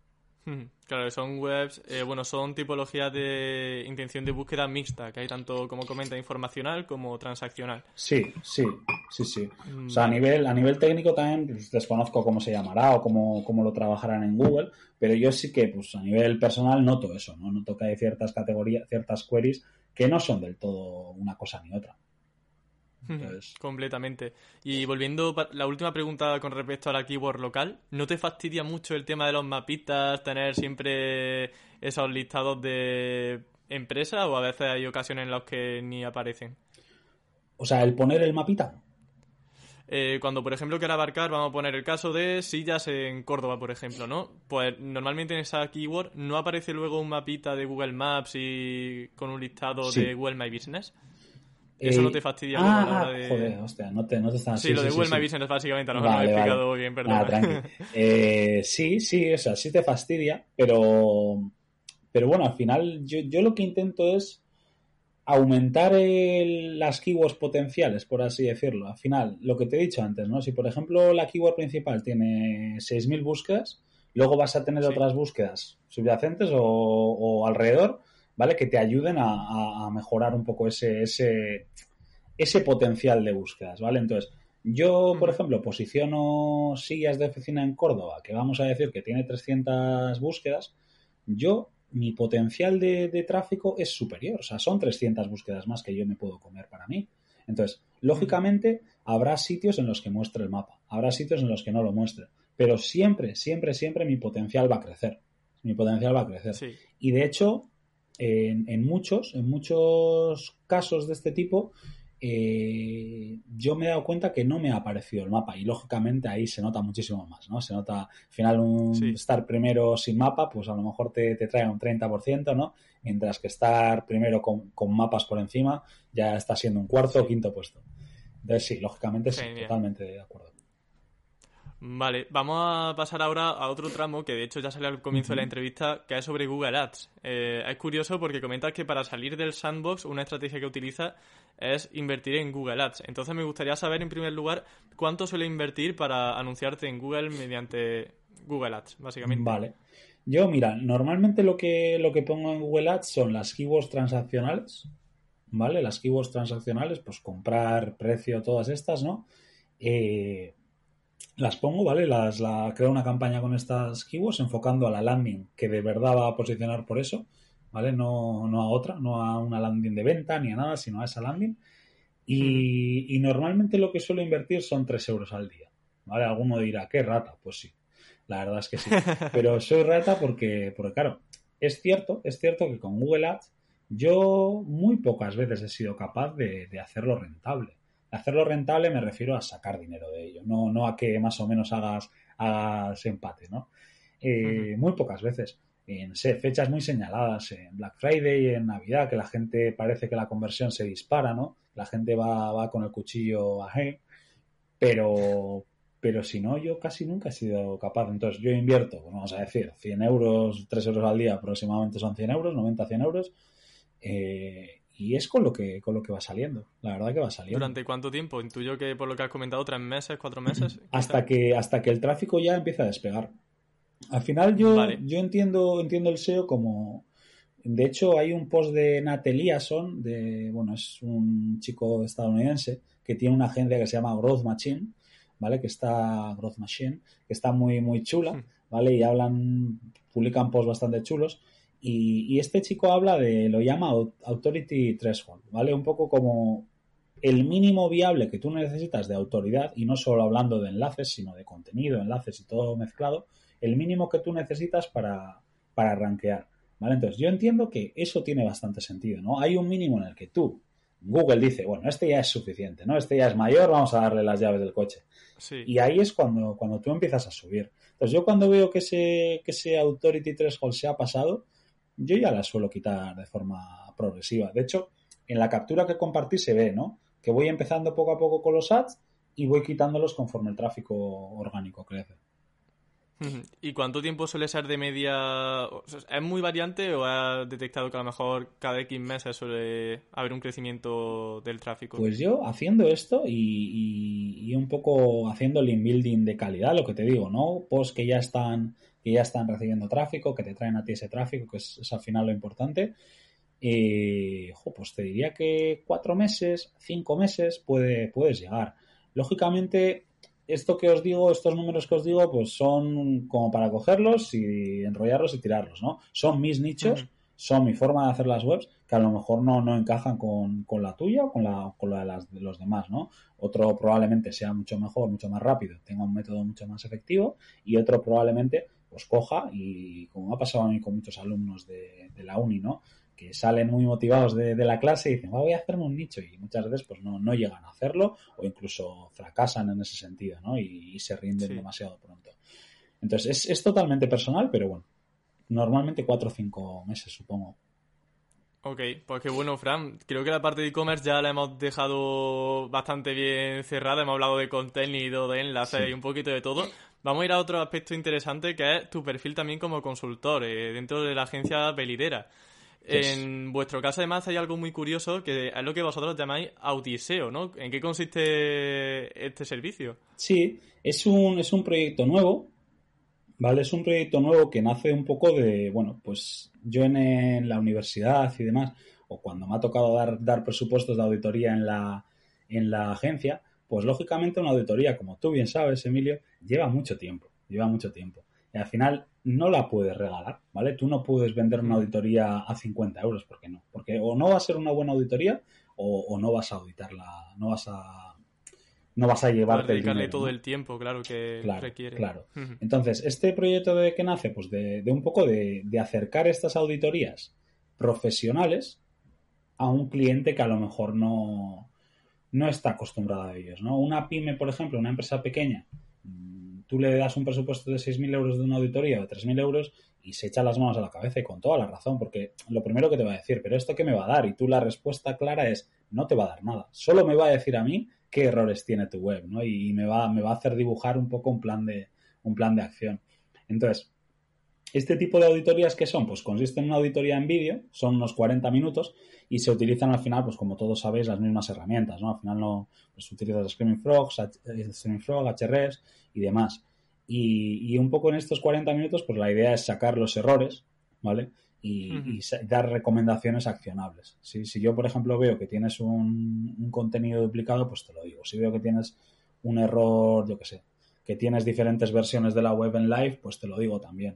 [SPEAKER 1] Claro, son webs, eh, bueno, son tipologías de intención de búsqueda mixta, que hay tanto, como comenta, informacional como transaccional.
[SPEAKER 2] Sí, sí, sí, sí. O sea, a nivel, a nivel técnico también pues, desconozco cómo se llamará o cómo, cómo lo trabajarán en Google, pero yo sí que, pues, a nivel personal noto eso, ¿no? Noto que hay ciertas categorías, ciertas queries que no son del todo una cosa ni otra.
[SPEAKER 1] Entonces... Completamente. Y volviendo a la última pregunta con respecto a la keyword local, ¿no te fastidia mucho el tema de los mapitas, tener siempre esos listados de empresas o a veces hay ocasiones en las que ni aparecen?
[SPEAKER 2] O sea, el poner el mapita.
[SPEAKER 1] Eh, cuando, por ejemplo, quiero abarcar, vamos a poner el caso de sillas en Córdoba, por ejemplo, ¿no? Pues normalmente en esa keyword no aparece luego un mapita de Google Maps y con un listado sí. de Google My Business. ¿Eso eh, no te fastidia luego
[SPEAKER 2] ah,
[SPEAKER 1] a la hora de...?
[SPEAKER 2] Joder, hostia, no te, no te están...
[SPEAKER 1] Sí,
[SPEAKER 2] sí,
[SPEAKER 1] lo de
[SPEAKER 2] sí,
[SPEAKER 1] Google
[SPEAKER 2] sí,
[SPEAKER 1] My
[SPEAKER 2] sí.
[SPEAKER 1] Business básicamente, a lo
[SPEAKER 2] mejor
[SPEAKER 1] mejor
[SPEAKER 2] vale,
[SPEAKER 1] no lo he explicado
[SPEAKER 2] vale.
[SPEAKER 1] bien, perdón.
[SPEAKER 2] Nada, tranqui. Eh, sí, sí, o sea, sí te fastidia, pero, pero bueno, al final yo, yo lo que intento es aumentar el, las keywords potenciales, por así decirlo. Al final, lo que te he dicho antes, ¿no? Si, por ejemplo, la keyword principal tiene seis mil búsquedas, luego vas a tener sí. otras búsquedas subyacentes o, o alrededor, ¿vale? Que te ayuden a, a, a mejorar un poco ese, ese, ese potencial de búsquedas, ¿vale? Entonces, yo, por ejemplo, posiciono sillas de oficina en Córdoba, que vamos a decir que tiene trescientas búsquedas. Yo, mi potencial de, de tráfico es superior. O sea, son trescientas búsquedas más que yo me puedo comer para mí. Entonces, lógicamente, habrá sitios en los que muestre el mapa. Habrá sitios en los que no lo muestre. Pero siempre, siempre, siempre mi potencial va a crecer. Mi potencial va a crecer. Sí. Y, de hecho, en, en muchos, en muchos casos de este tipo... Eh, yo me he dado cuenta que no me ha aparecido el mapa y lógicamente ahí se nota muchísimo más, ¿no? Se nota, al final un sí. estar primero sin mapa, pues a lo mejor te, te trae un treinta por ciento, ¿no? Mientras que estar primero con, con mapas por encima ya está siendo un cuarto o sí. quinto puesto. Entonces sí, lógicamente sí, Genial. Totalmente de acuerdo.
[SPEAKER 1] Vale, vamos a pasar ahora a otro tramo que de hecho ya salió al comienzo uh-huh. de la entrevista, que es sobre Google Ads. Eh, es curioso porque comentas que para salir del sandbox una estrategia que utiliza es invertir en Google Ads. Entonces me gustaría saber en primer lugar cuánto suele invertir para anunciarte en Google mediante Google Ads, básicamente.
[SPEAKER 2] Vale. Yo, mira, normalmente lo que, lo que pongo en Google Ads son las keywords transaccionales, ¿vale? Las keywords transaccionales, pues comprar, precio, todas estas, ¿no? Eh... Las pongo, ¿vale? Las la creo una campaña con estas keywords enfocando a la landing que de verdad va a posicionar por eso, ¿vale? No, no a otra, no a una landing de venta ni a nada, sino a esa landing. Y, mm. y normalmente lo que suelo invertir son tres euros al día, ¿vale? Alguno dirá, ¿qué rata? Pues sí, la verdad es que sí. Pero soy rata porque, porque claro, es cierto, es cierto que con Google Ads yo muy pocas veces he sido capaz de, de hacerlo rentable. Hacerlo rentable me refiero a sacar dinero de ello, no, no a que más o menos hagas, hagas empate, ¿no? Eh, uh-huh. Muy pocas veces. En sé, fechas muy señaladas, en Black Friday, en Navidad, que la gente parece que la conversión se dispara, ¿no? La gente va, va con el cuchillo a hey, pero, pero si no, yo casi nunca he sido capaz. Entonces, yo invierto, pues vamos a decir, cien euros, tres euros al día aproximadamente son cien euros, noventa, cien euros, eh, y es con lo que con lo que va saliendo, la verdad que va saliendo.
[SPEAKER 1] ¿Durante cuánto tiempo? Intuyo que por lo que has comentado, tres meses, cuatro meses.
[SPEAKER 2] Hasta que, hasta que el tráfico ya empieza a despegar. Al final yo, vale. yo entiendo, entiendo el S E O como... De hecho, hay un post de Nat Eliasson, de, bueno, es un chico estadounidense que tiene una agencia que se llama Growth Machine, ¿vale? Que está, Growth Machine, que está muy, muy chula, ¿vale? Y hablan, publican posts bastante chulos. Y, y este chico habla de, lo llama Authority Threshold, ¿vale? Un poco como el mínimo viable que tú necesitas de autoridad, y no solo hablando de enlaces, sino de contenido, enlaces y todo mezclado, el mínimo que tú necesitas para, para rankear, ¿vale? Entonces, yo entiendo que eso tiene bastante sentido, ¿no? Hay un mínimo en el que tú, Google dice, bueno, este ya es suficiente, ¿no? Este ya es mayor, vamos a darle las llaves del coche.
[SPEAKER 1] Sí.
[SPEAKER 2] Y ahí es cuando, cuando tú empiezas a subir. Entonces, yo cuando veo que ese, que ese Authority Threshold se ha pasado, yo ya la suelo quitar de forma progresiva. De hecho, en la captura que compartí se ve, ¿no? Que voy empezando poco a poco con los ads y voy quitándolos conforme el tráfico orgánico crece.
[SPEAKER 1] ¿Y cuánto tiempo suele ser de media? ¿Es muy variante o has detectado que a lo mejor cada X meses suele haber un crecimiento del tráfico?
[SPEAKER 2] Pues yo haciendo esto y, y, y un poco haciendo el inbuilding de calidad, lo que te digo, ¿no? Posts que ya están, que ya están recibiendo tráfico, que te traen a ti ese tráfico, que es, es al final lo importante. Eh, jo, pues te diría que cuatro meses, cinco meses puede, puedes llegar. Lógicamente, esto que os digo, estos números que os digo, pues son como para cogerlos y enrollarlos y tirarlos, ¿no? Son mis nichos, uh-huh. son mi forma de hacer las webs, que a lo mejor no, no encajan con, con la tuya o con la, con la de, las, de los demás, ¿no? Otro probablemente sea mucho mejor, mucho más rápido, tenga un método mucho más efectivo, y otro probablemente pues coja, y como me ha pasado a mí con muchos alumnos de, de la uni, ¿no? Que salen muy motivados de, de la clase y dicen, voy a hacerme un nicho, y muchas veces pues no, no llegan a hacerlo o incluso fracasan en ese sentido, ¿no? Y, y se rinden sí. demasiado pronto. Entonces es, es totalmente personal, pero bueno, normalmente cuatro o cinco meses, supongo.
[SPEAKER 1] Ok, pues qué bueno, Fran. Creo que la parte de e-commerce ya la hemos dejado bastante bien cerrada. Hemos hablado de contenido, de enlaces sí. y un poquito de todo. Vamos a ir a otro aspecto interesante, que es tu perfil también como consultor eh, dentro de la agencia Belidera. Pues, en vuestro caso, además, hay algo muy curioso que es lo que vosotros llamáis Autiseo, ¿no? ¿En qué consiste este servicio?
[SPEAKER 2] Sí, es un, es un proyecto nuevo, ¿vale? Es un proyecto nuevo que nace un poco de, bueno, pues yo en, en la universidad y demás, o cuando me ha tocado dar, dar presupuestos de auditoría en la, en la agencia, pues lógicamente una auditoría, como tú bien sabes, Emilio, lleva mucho tiempo, lleva mucho tiempo. Y al final no la puedes regalar, ¿vale? Tú no puedes vender una auditoría a cincuenta euros, ¿por qué no? Porque o no va a ser una buena auditoría o, o no vas a auditarla, no vas a no vas a llevarte
[SPEAKER 1] Poder dedicarle
[SPEAKER 2] el dinero,
[SPEAKER 1] todo
[SPEAKER 2] ¿no?
[SPEAKER 1] el tiempo, claro, que
[SPEAKER 2] claro,
[SPEAKER 1] requiere.
[SPEAKER 2] Claro. Entonces, ¿este proyecto de qué nace? Pues de, de un poco de, de acercar estas auditorías profesionales a un cliente que a lo mejor no, no está acostumbrado a ellos, ¿no? Una pyme, por ejemplo, una empresa pequeña, tú le das un presupuesto de seis mil euros de una auditoría o de tres mil euros y se echa las manos a la cabeza y con toda la razón, porque lo primero que te va a decir, ¿pero esto qué me va a dar? Y tú la respuesta clara es, no te va a dar nada. Solo me va a decir a mí qué errores tiene tu web, ¿no? Y me va, me va a hacer dibujar un poco un plan de, un plan de acción. Entonces, este tipo de auditorías, ¿qué son? Pues consiste en una auditoría en vídeo, son unos cuarenta minutos y se utilizan al final, pues como todos sabéis, las mismas herramientas, ¿no? Al final no, pues utilizas Screaming Frogs, Screaming Frog, H R S y demás. Y, y un poco en estos cuarenta minutos, pues la idea es sacar los errores, ¿vale? Y, uh-huh. y dar recomendaciones accionables. ¿Sí? Si yo, por ejemplo, veo que tienes un, un contenido duplicado, pues te lo digo. Si veo que tienes un error, yo qué sé, que tienes diferentes versiones de la web en live, pues te lo digo también.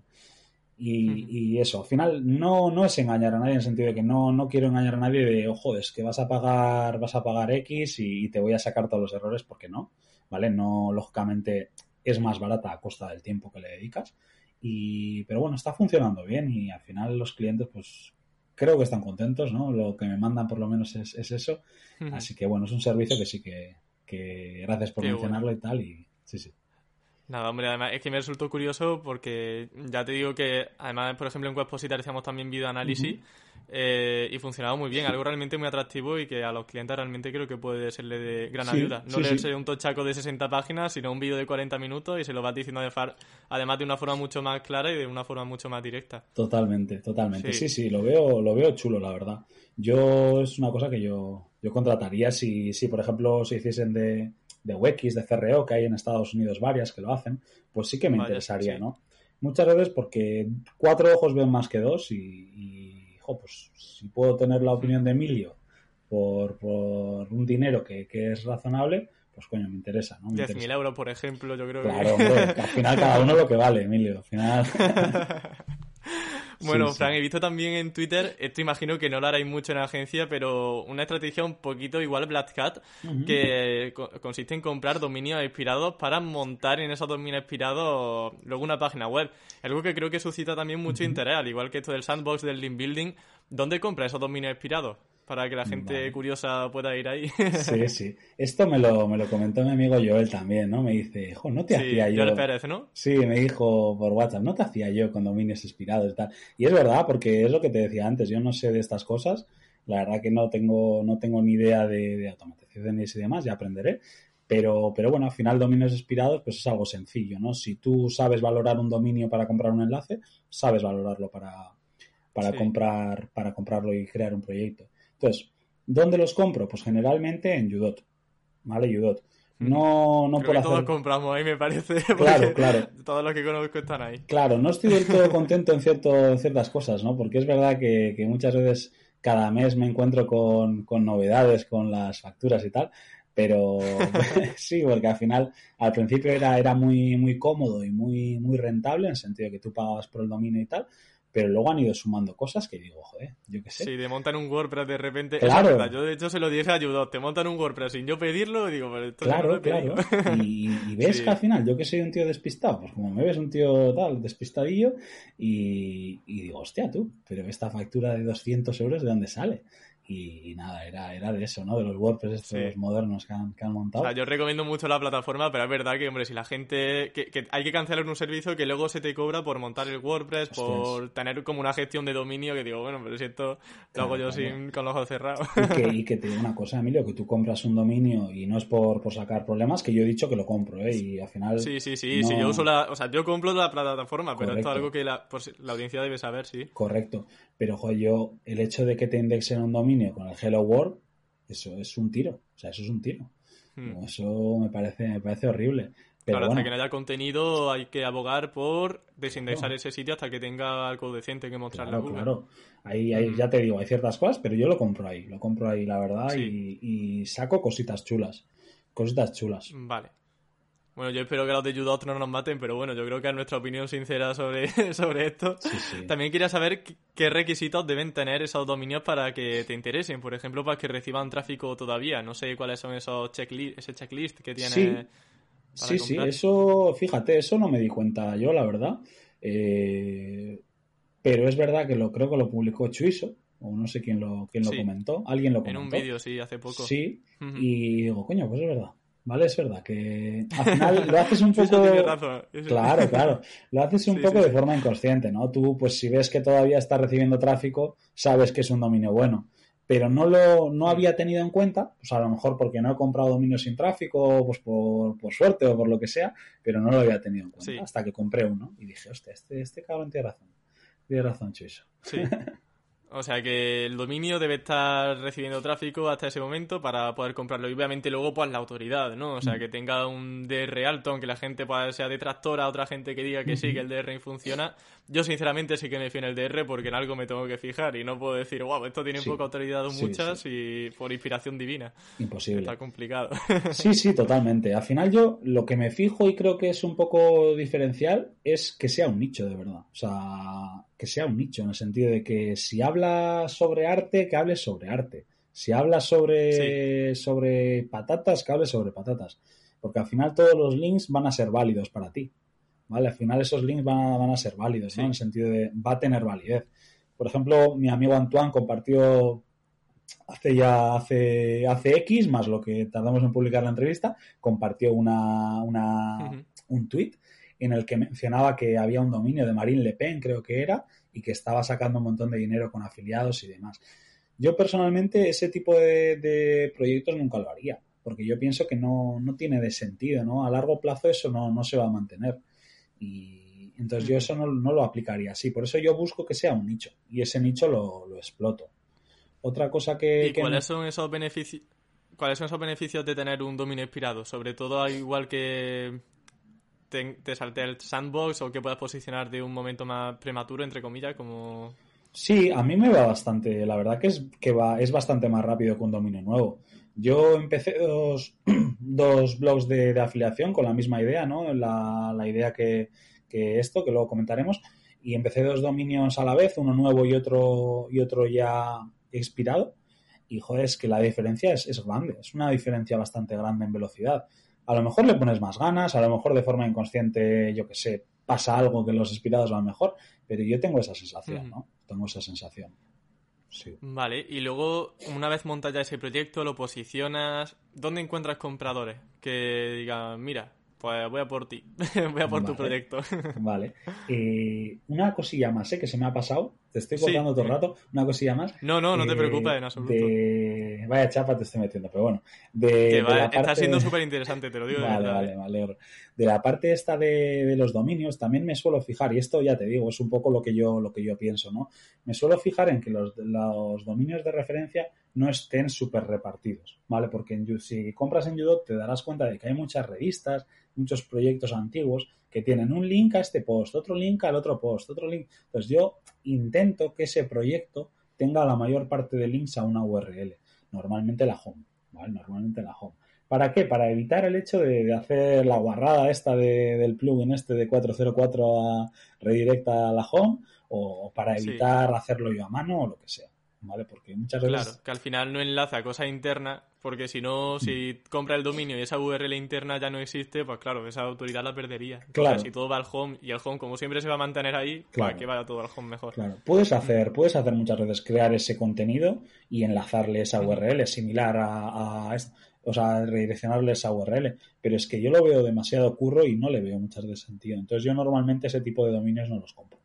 [SPEAKER 2] Y, uh-huh. y eso, al final no, no es engañar a nadie en el sentido de que no, no quiero engañar a nadie de, ojo, es que vas a pagar, vas a pagar X y, y te voy a sacar todos los errores, porque no, ¿vale? No, lógicamente es más barata a costa del tiempo que le dedicas. Y, pero bueno, está funcionando bien y al final los clientes, pues creo que están contentos, ¿no? Lo que me mandan por lo menos es, es eso. Uh-huh. Así que bueno, es un servicio que sí que, que gracias por Qué mencionarlo bueno. Y tal, y sí, sí.
[SPEAKER 1] Nada, hombre, además es que me resultó curioso porque ya te digo que además, por ejemplo, en Webpositor hacíamos también videoanálisis uh-huh. eh, y funcionaba muy bien, algo realmente muy atractivo y que a los clientes realmente creo que puede serle de gran sí, ayuda. No sí, leerse sí. un tochaco de sesenta páginas, sino un vídeo de cuarenta minutos y se lo vas diciendo de far, además de una forma mucho más clara y de una forma mucho más directa.
[SPEAKER 2] Totalmente, totalmente. Sí, sí, sí lo veo, lo veo chulo, la verdad. Yo es una cosa que yo, yo contrataría si, si, por ejemplo, se hiciesen de... de Wix, de C R O, que hay en Estados Unidos varias que lo hacen, pues sí que me Vaya, interesaría, sí. ¿no? Muchas veces porque cuatro ojos ven más que dos y, y jo, pues si puedo tener la opinión de Emilio por, por un dinero que, que es razonable, pues coño, me interesa, ¿no?
[SPEAKER 1] diez mil euros, por ejemplo, yo creo
[SPEAKER 2] claro,
[SPEAKER 1] que...
[SPEAKER 2] Claro, hombre, que al final cada uno lo que vale, Emilio, al final...
[SPEAKER 1] Bueno,
[SPEAKER 2] sí,
[SPEAKER 1] Fran,
[SPEAKER 2] sí.
[SPEAKER 1] he visto también en Twitter, esto imagino que no lo haréis mucho en la agencia, pero una estrategia un poquito igual Black Hat, uh-huh. que co- consiste en comprar dominios expirados para montar en esos dominios expirados luego una página web. Algo que creo que suscita también mucho uh-huh. interés, al igual que esto del sandbox, del link building. ¿Dónde compra esos dominios expirados? Para que la gente vale. curiosa pueda ir ahí.
[SPEAKER 2] Sí, sí. Esto me lo, me lo comentó mi amigo Joel también, ¿no? Me dice, jo, no te
[SPEAKER 1] sí,
[SPEAKER 2] hacía yo...
[SPEAKER 1] Joel Pérez, ¿no?
[SPEAKER 2] Sí, me dijo por WhatsApp, no te hacía yo con dominios expirados y tal. Y es verdad, porque es lo que te decía antes, yo no sé de estas cosas, la verdad que no tengo, no tengo ni idea de, de automatizaciones y demás, ya aprenderé. Pero, pero bueno, al final dominios expirados pues es algo sencillo, ¿no? Si tú sabes valorar un dominio para comprar un enlace, sabes valorarlo para, para sí. comprar, para comprarlo y crear un proyecto. Entonces, ¿dónde los compro? Pues generalmente en Udot, ¿vale? Udot. No, no
[SPEAKER 1] Creo
[SPEAKER 2] por
[SPEAKER 1] que
[SPEAKER 2] hacer...
[SPEAKER 1] todos compramos ahí, me parece.
[SPEAKER 2] Claro, claro.
[SPEAKER 1] Todos los que conozco están ahí.
[SPEAKER 2] Claro, no estoy del todo contento en, cierto, en ciertas cosas, ¿no? Porque es verdad que, que muchas veces cada mes me encuentro con, con novedades, con las facturas y tal, pero sí, porque al final, al principio era, era muy, muy cómodo y muy, muy rentable, en el sentido de que tú pagabas por el dominio y tal, pero luego han ido sumando cosas que digo, joder, yo qué sé.
[SPEAKER 1] Sí, te montan un WordPress de repente.
[SPEAKER 2] Claro.
[SPEAKER 1] Esa es verdad. Yo de hecho se lo dije a Udot, te montan un WordPress sin yo pedirlo y digo, pero esto
[SPEAKER 2] claro,
[SPEAKER 1] no lo
[SPEAKER 2] claro. Y, y ves sí. que al final, yo que soy un tío despistado, pues como me ves un tío tal, despistadillo, y, y digo, hostia tú, pero esta factura de doscientos euros, ¿de dónde sale? Y, y nada, era, era de eso, ¿no? De los WordPress estos sí. modernos que han, que han montado.
[SPEAKER 1] O sea, yo recomiendo mucho la plataforma, pero es verdad que, hombre, si la gente... Que, que hay que cancelar un servicio que luego se te cobra por montar el WordPress, Hostias. por tener como una gestión de dominio que digo, bueno, pero si esto claro, lo hago yo claro. sin, con los ojos cerrados.
[SPEAKER 2] Y que, y que te digo una cosa, Emilio, que tú compras un dominio y no es por, por sacar problemas, que yo he dicho que lo compro, ¿eh? Y al final...
[SPEAKER 1] Sí, sí, sí, no... sí, yo uso la... O sea, yo compro la plataforma, pero
[SPEAKER 2] Correcto.
[SPEAKER 1] esto es algo que la, pues, la audiencia debe saber, sí.
[SPEAKER 2] Correcto. Pero, joder, yo, el hecho de que te indexen un dominio con el Hello World, eso es un tiro. O sea, eso es un tiro. Hmm. Eso me parece, me parece horrible. Pero
[SPEAKER 1] claro,
[SPEAKER 2] bueno.
[SPEAKER 1] hasta que no haya contenido hay que abogar por desindexar claro. ese sitio hasta que tenga algo decente que mostrarle
[SPEAKER 2] claro,
[SPEAKER 1] a Google.
[SPEAKER 2] Claro, ahí, ahí hmm. ya te digo, hay ciertas cosas, pero yo lo compro ahí. Lo compro ahí, la verdad,
[SPEAKER 1] sí.
[SPEAKER 2] y, y saco cositas chulas. Cositas chulas.
[SPEAKER 1] Vale. Bueno, yo espero que los de Judot no nos maten, pero bueno, yo creo que es nuestra opinión sincera sobre, sobre esto.
[SPEAKER 2] Sí, sí.
[SPEAKER 1] También quería saber qué requisitos deben tener esos dominios para que te interesen. Por ejemplo, para que reciban tráfico todavía. No sé cuáles son esos checklist, ese checklist que tiene.
[SPEAKER 2] Sí,
[SPEAKER 1] para
[SPEAKER 2] sí,
[SPEAKER 1] comprar.
[SPEAKER 2] sí, eso, fíjate, eso no me di cuenta yo, la verdad. Eh, pero es verdad que lo creo que lo publicó Chuiso, o no sé quién lo, quién lo
[SPEAKER 1] sí.
[SPEAKER 2] comentó. Alguien lo comentó.
[SPEAKER 1] En un vídeo, sí, hace poco.
[SPEAKER 2] Sí,
[SPEAKER 1] uh-huh.
[SPEAKER 2] y digo, coño, pues es verdad. Vale, es verdad que al final lo haces un poco...
[SPEAKER 1] Eso tiene razón. Eso...
[SPEAKER 2] Claro, claro. Lo haces un
[SPEAKER 1] sí,
[SPEAKER 2] poco
[SPEAKER 1] sí,
[SPEAKER 2] de
[SPEAKER 1] sí.
[SPEAKER 2] forma inconsciente, ¿no? Tú, pues si ves que todavía está recibiendo tráfico, sabes que es un dominio bueno. Pero no lo no había tenido en cuenta, pues a lo mejor porque no he comprado dominios sin tráfico, pues por, por suerte o por lo que sea, pero no lo había tenido en cuenta
[SPEAKER 1] sí.
[SPEAKER 2] hasta que compré uno. Y dije, hostia, este, este cabrón tiene razón. Tiene razón, Chuiso.
[SPEAKER 1] Sí. O sea que el dominio debe estar recibiendo tráfico hasta ese momento para poder comprarlo. Y obviamente luego pues la autoridad, ¿no? O sea, mm. que tenga un D R alto, aunque la gente pues, sea detractora, otra gente que diga que mm-hmm. sí, que el D R funciona. Yo sinceramente sí que me fío en el D R porque en algo me tengo que fijar y no puedo decir, wow, esto tiene sí. poca autoridad o sí, muchas sí. y por inspiración divina.
[SPEAKER 2] Imposible.
[SPEAKER 1] Está complicado.
[SPEAKER 2] Sí, sí, totalmente. Al final yo lo que me fijo y creo que es un poco diferencial es que sea un nicho de verdad. O sea, que sea un nicho en el sentido de que si habla sobre arte, que hable sobre arte. Si habla sobre, sí. sobre patatas, que hable sobre patatas. Porque al final todos los links van a ser válidos para ti. ¿Vale? Al final esos links van a, van a ser válidos, sí. ¿no? En el sentido de va a tener validez. Por ejemplo, mi amigo Antoine compartió hace ya hace, hace X, más lo que tardamos en publicar la entrevista, compartió una, una uh-huh. un tweet en el que mencionaba que había un dominio de Marine Le Pen, creo que era, y que estaba sacando un montón de dinero con afiliados y demás. Yo personalmente ese tipo de, de proyectos nunca lo haría, porque yo pienso que no, no tiene de sentido, ¿no? A largo plazo eso no, no se va a mantener. Y entonces yo eso no, no lo aplicaría así. Por eso yo busco que sea un nicho, y ese nicho lo, lo exploto. Otra cosa que...
[SPEAKER 1] ¿Y
[SPEAKER 2] que
[SPEAKER 1] cuáles
[SPEAKER 2] me...
[SPEAKER 1] son esos beneficios? ¿Cuáles son esos beneficios de tener un dominio inspirado? Sobre todo igual que... Te, te salte el sandbox o que puedas posicionar de un momento más prematuro, entre comillas, como...
[SPEAKER 2] Sí, a mí me va bastante, la verdad que es que va es bastante más rápido que un dominio nuevo. Yo empecé dos, dos blogs de, de afiliación con la misma idea, ¿no? La, la idea que, que esto, que luego comentaremos, y empecé dos dominios a la vez, uno nuevo y otro y otro ya expirado, y joder, es que la diferencia es, es grande, es una diferencia bastante grande en velocidad. A lo mejor le pones más ganas, a lo mejor de forma inconsciente, yo qué sé, pasa algo que los expirados van mejor, pero yo tengo esa sensación, ¿no? Tengo esa sensación. Sí.
[SPEAKER 1] Vale, y luego, una vez montas ya ese proyecto, lo posicionas, ¿dónde encuentras compradores? Que digan, mira, pues voy a por ti, voy a por vale. tu proyecto.
[SPEAKER 2] Vale. Eh, una cosilla más, ¿eh? Que se me ha pasado, te estoy cortando sí. todo el rato, una cosilla más.
[SPEAKER 1] No, no, no eh, te preocupes en absoluto.
[SPEAKER 2] De... Vaya chapa te estoy metiendo, pero bueno. De,
[SPEAKER 1] que va,
[SPEAKER 2] de la parte...
[SPEAKER 1] Está siendo súper interesante, te lo digo.
[SPEAKER 2] Vale,
[SPEAKER 1] de verdad.
[SPEAKER 2] vale, me alegro. De la parte esta de, de los dominios también me suelo fijar, y esto ya te digo, es un poco lo que yo, lo que yo pienso, ¿no? Me suelo fijar en que los, los dominios de referencia no estén súper repartidos, ¿vale? Porque en, si compras en Udot te darás cuenta de que hay muchas revistas, muchos proyectos antiguos que tienen un link a este post, otro link al otro post, otro link. Pues yo intento que ese proyecto tenga la mayor parte de links a una U R L, normalmente la home, ¿vale? Normalmente la home. ¿Para qué? Para evitar el hecho de, de hacer la guarrada esta de, del plugin este de cuatrocientos cuatro a redirecta a la home, o, o para evitar sí. hacerlo yo a mano o lo que sea. ¿vale? Porque muchas veces...
[SPEAKER 1] Claro, que al final no enlaza a cosas internas, porque si no, si compra el dominio y esa U R L interna ya no existe, pues claro, esa autoridad la perdería. Entonces,
[SPEAKER 2] Claro.
[SPEAKER 1] si todo va al home y el home, como siempre, se va a mantener ahí,
[SPEAKER 2] Claro.
[SPEAKER 1] para que vaya todo al home mejor.
[SPEAKER 2] Claro, puedes hacer, puedes hacer muchas veces crear ese contenido y enlazarle esa U R L similar a, a esto, o sea, redireccionarle esa U R L, pero es que yo lo veo demasiado curro y no le veo muchas veces sentido. Entonces yo normalmente ese tipo de dominios no los compro.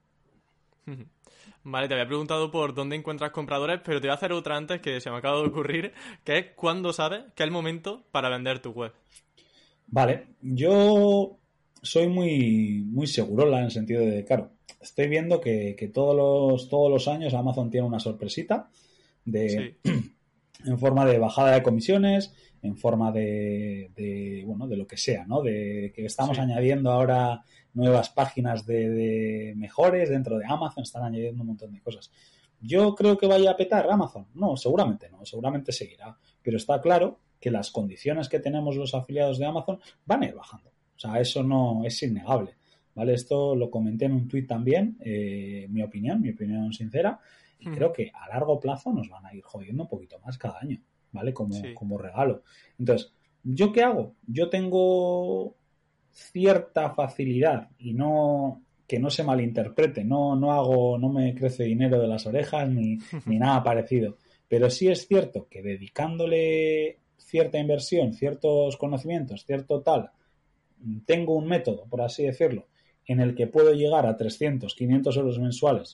[SPEAKER 1] Vale, te había preguntado por dónde encuentras compradores, pero te voy a hacer otra antes que se me acaba de ocurrir, que es cuándo sabes que es el momento para vender tu web.
[SPEAKER 2] Vale, yo soy muy, muy segurola en el sentido de, claro, estoy viendo que, que todos los, todos los años Amazon tiene una sorpresita de,
[SPEAKER 1] Sí.
[SPEAKER 2] en forma de bajada de comisiones, en forma de, de, bueno, de lo que sea, ¿no? De que estamos
[SPEAKER 1] Sí.
[SPEAKER 2] añadiendo ahora nuevas páginas de, de mejores dentro de Amazon, están añadiendo un montón de cosas. ¿Yo creo que vaya a petar Amazon? No, seguramente no, seguramente seguirá. Pero está claro que las condiciones que tenemos los afiliados de Amazon van a ir bajando. O sea, eso no es innegable, ¿vale? Esto lo comenté en un tuit también, eh, mi opinión, mi opinión sincera, y mm. creo que a largo plazo nos van a ir jodiendo un poquito más cada año, ¿vale? Como, sí. como regalo. Entonces, ¿yo qué hago? Yo tengo cierta facilidad y no... que no se malinterprete, no, no hago, no me crece dinero de las orejas ni, ni nada parecido. Pero sí es cierto que dedicándole cierta inversión, ciertos conocimientos, cierto tal, tengo un método, por así decirlo, en el que puedo llegar a trescientos, quinientos euros mensuales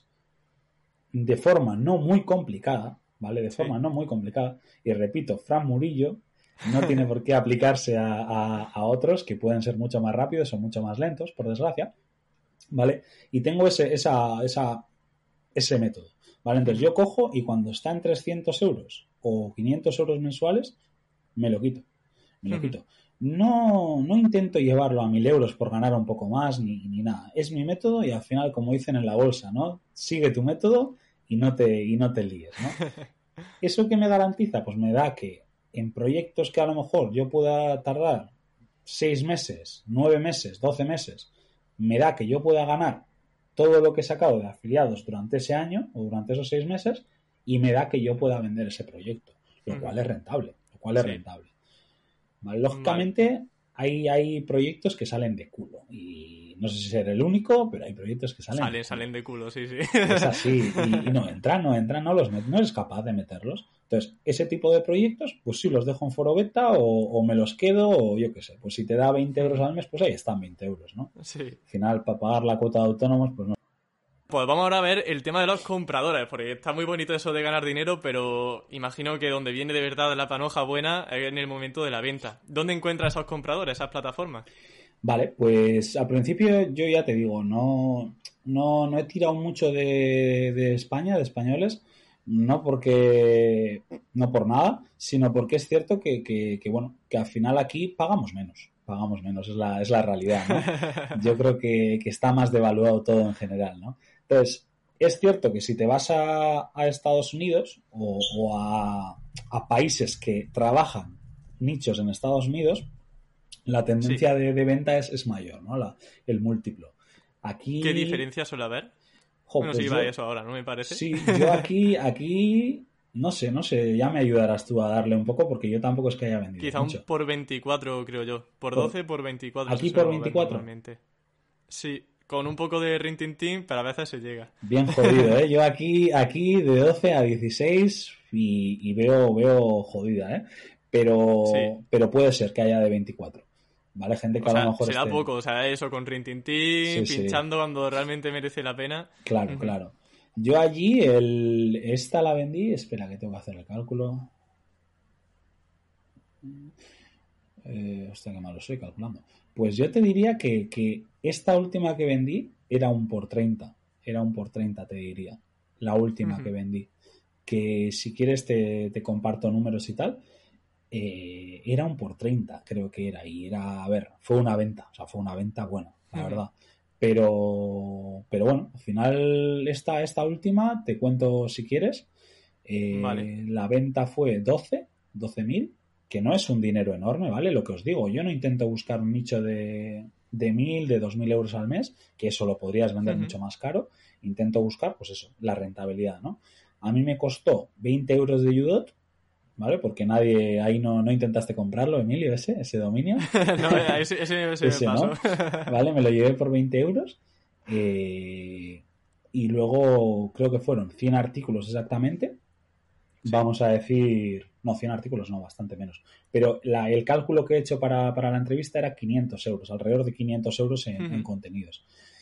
[SPEAKER 2] de forma no muy complicada, ¿vale? De forma sí. no muy complicada. Y repito, Fran Murillo no tiene por qué aplicarse a, a, a otros que pueden ser mucho más rápidos o mucho más lentos, por desgracia. ¿Vale? Y tengo ese, esa, esa, ese método, ¿vale? Entonces yo cojo y cuando está en trescientos euros o quinientos euros mensuales, me lo quito, me lo uh-huh. quito. No, no intento llevarlo a mil euros por ganar un poco más ni, ni nada. Es mi método y al final, como dicen en la bolsa, ¿no? Sigue tu método y no te, y no te líes, ¿no? ¿Eso qué me garantiza? Pues me da que en proyectos que a lo mejor yo pueda tardar seis meses, nueve meses, doce meses, me da que yo pueda ganar todo lo que he sacado de afiliados durante ese año o durante esos seis meses y me da que yo pueda vender ese proyecto, lo uh-huh. cual es rentable, lo cual es sí. rentable. ¿Vale? Lógicamente vale. hay, hay proyectos que salen de culo y no sé si ser el único, pero hay proyectos que salen
[SPEAKER 1] Salen,
[SPEAKER 2] de culo.
[SPEAKER 1] salen de culo, sí, sí.
[SPEAKER 2] Es así y, y no entran, no entran, no los met- no eres capaz de meterlos. Entonces, ese tipo de proyectos, pues sí los dejo en foro beta o, o me los quedo o yo qué sé. Pues si te da veinte euros al mes, pues ahí están veinte euros, ¿no?
[SPEAKER 1] Sí.
[SPEAKER 2] Al final, para pagar la cuota de autónomos, pues no.
[SPEAKER 1] Pues vamos ahora a ver el tema de los compradores, porque está muy bonito eso de ganar dinero, pero imagino que donde viene de verdad la panoja buena es en el momento de la venta. ¿Dónde encuentras esos compradores, esas plataformas?
[SPEAKER 2] Vale, pues al principio yo ya te digo, no, no, no he tirado mucho de, de España, de españoles, no porque, no por nada, sino porque es cierto que, que, que bueno, que al final aquí pagamos menos, pagamos menos, es la, es la realidad, ¿no? Yo creo que, que está más devaluado todo en general, ¿no? Entonces, es cierto que si te vas a, a Estados Unidos o, o a, a países que trabajan nichos en Estados Unidos, la tendencia sí. de, de venta es, es mayor, ¿no? La, el múltiplo. Aquí...
[SPEAKER 1] ¿Qué diferencia suele haber? Jo, bueno, pues si va yo, eso ahora, ¿no me parece?
[SPEAKER 2] Sí, yo aquí, aquí, no sé, no sé, ya me ayudarás tú a darle un poco porque yo tampoco es que haya vendido
[SPEAKER 1] Quizá
[SPEAKER 2] mucho.
[SPEAKER 1] un por veinticuatro, creo yo. Por, por doce, por veinticuatro.
[SPEAKER 2] ¿Aquí por veinticuatro?
[SPEAKER 1] Sí, con un poco de rintintín, pero a veces se llega.
[SPEAKER 2] Bien jodido, ¿eh? Yo aquí, aquí de doce a dieciséis y, y veo, veo jodida, ¿eh? Pero, sí. pero puede ser que haya de veinticuatro. ¿Vale? Gente que
[SPEAKER 1] o sea,
[SPEAKER 2] a lo mejor
[SPEAKER 1] será
[SPEAKER 2] esté...
[SPEAKER 1] poco, o sea, eso con rintintín, sí, pinchando sí. cuando realmente merece la pena.
[SPEAKER 2] Claro, uh-huh. claro. Yo allí, el esta la vendí, espera que tengo que hacer el cálculo. Eh, hostia, qué malo soy calculando. Pues yo te diría que, que esta última que vendí era un por treinta. Era un por treinta, te diría. La última uh-huh. que vendí. Que si quieres te, te comparto números y tal. Eh, era un por treinta, creo que era. Y era, a ver, fue una venta. O sea, fue una venta buena, la uh-huh. verdad. Pero, pero bueno, al final esta, esta última, te cuento si quieres. Eh, vale. La venta fue doce, doce mil. Que no es un dinero enorme, ¿vale? Lo que os digo, yo no intento buscar un nicho de, de mil, de dos mil euros al mes, que eso lo podrías vender uh-huh. mucho más caro. Intento buscar, pues eso, la rentabilidad, ¿no? A mí me costó veinte euros de Udot, ¿vale? Porque nadie, ahí no, no intentaste comprarlo, Emilio, ese, ese dominio.
[SPEAKER 1] No, ese, ese, ese, ese me pasó.
[SPEAKER 2] ¿No? Vale, me lo llevé por veinte euros. Eh, y luego creo que fueron cien artículos exactamente. Sí. Vamos a decir, no, cien artículos no, bastante menos. Pero la, el cálculo que he hecho para, para la entrevista era quinientos euros, alrededor de quinientos euros en, uh-huh. en contenidos.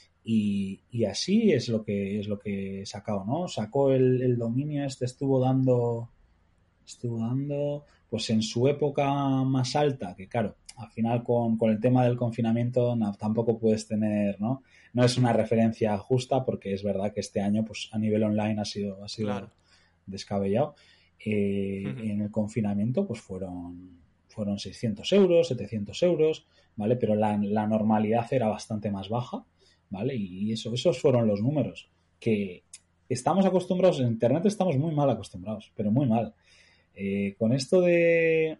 [SPEAKER 2] Y, y así es lo que es lo que he sacado, ¿no? Sacó el, el dominio este, estuvo dando, estuvo dando, pues en su época más alta, que claro, al final con, con el tema del confinamiento no, tampoco puedes tener, ¿no? No es una referencia justa porque es verdad que este año, pues a nivel online ha sido, ha sido claro. descabellado. Eh, uh-huh. En el confinamiento, pues fueron, fueron seiscientos euros, setecientos euros, ¿vale? Pero la, la normalidad era bastante más baja. ¿Vale? Y eso, esos fueron los números que estamos acostumbrados, en Internet estamos muy mal acostumbrados, pero muy mal. Eh, con esto de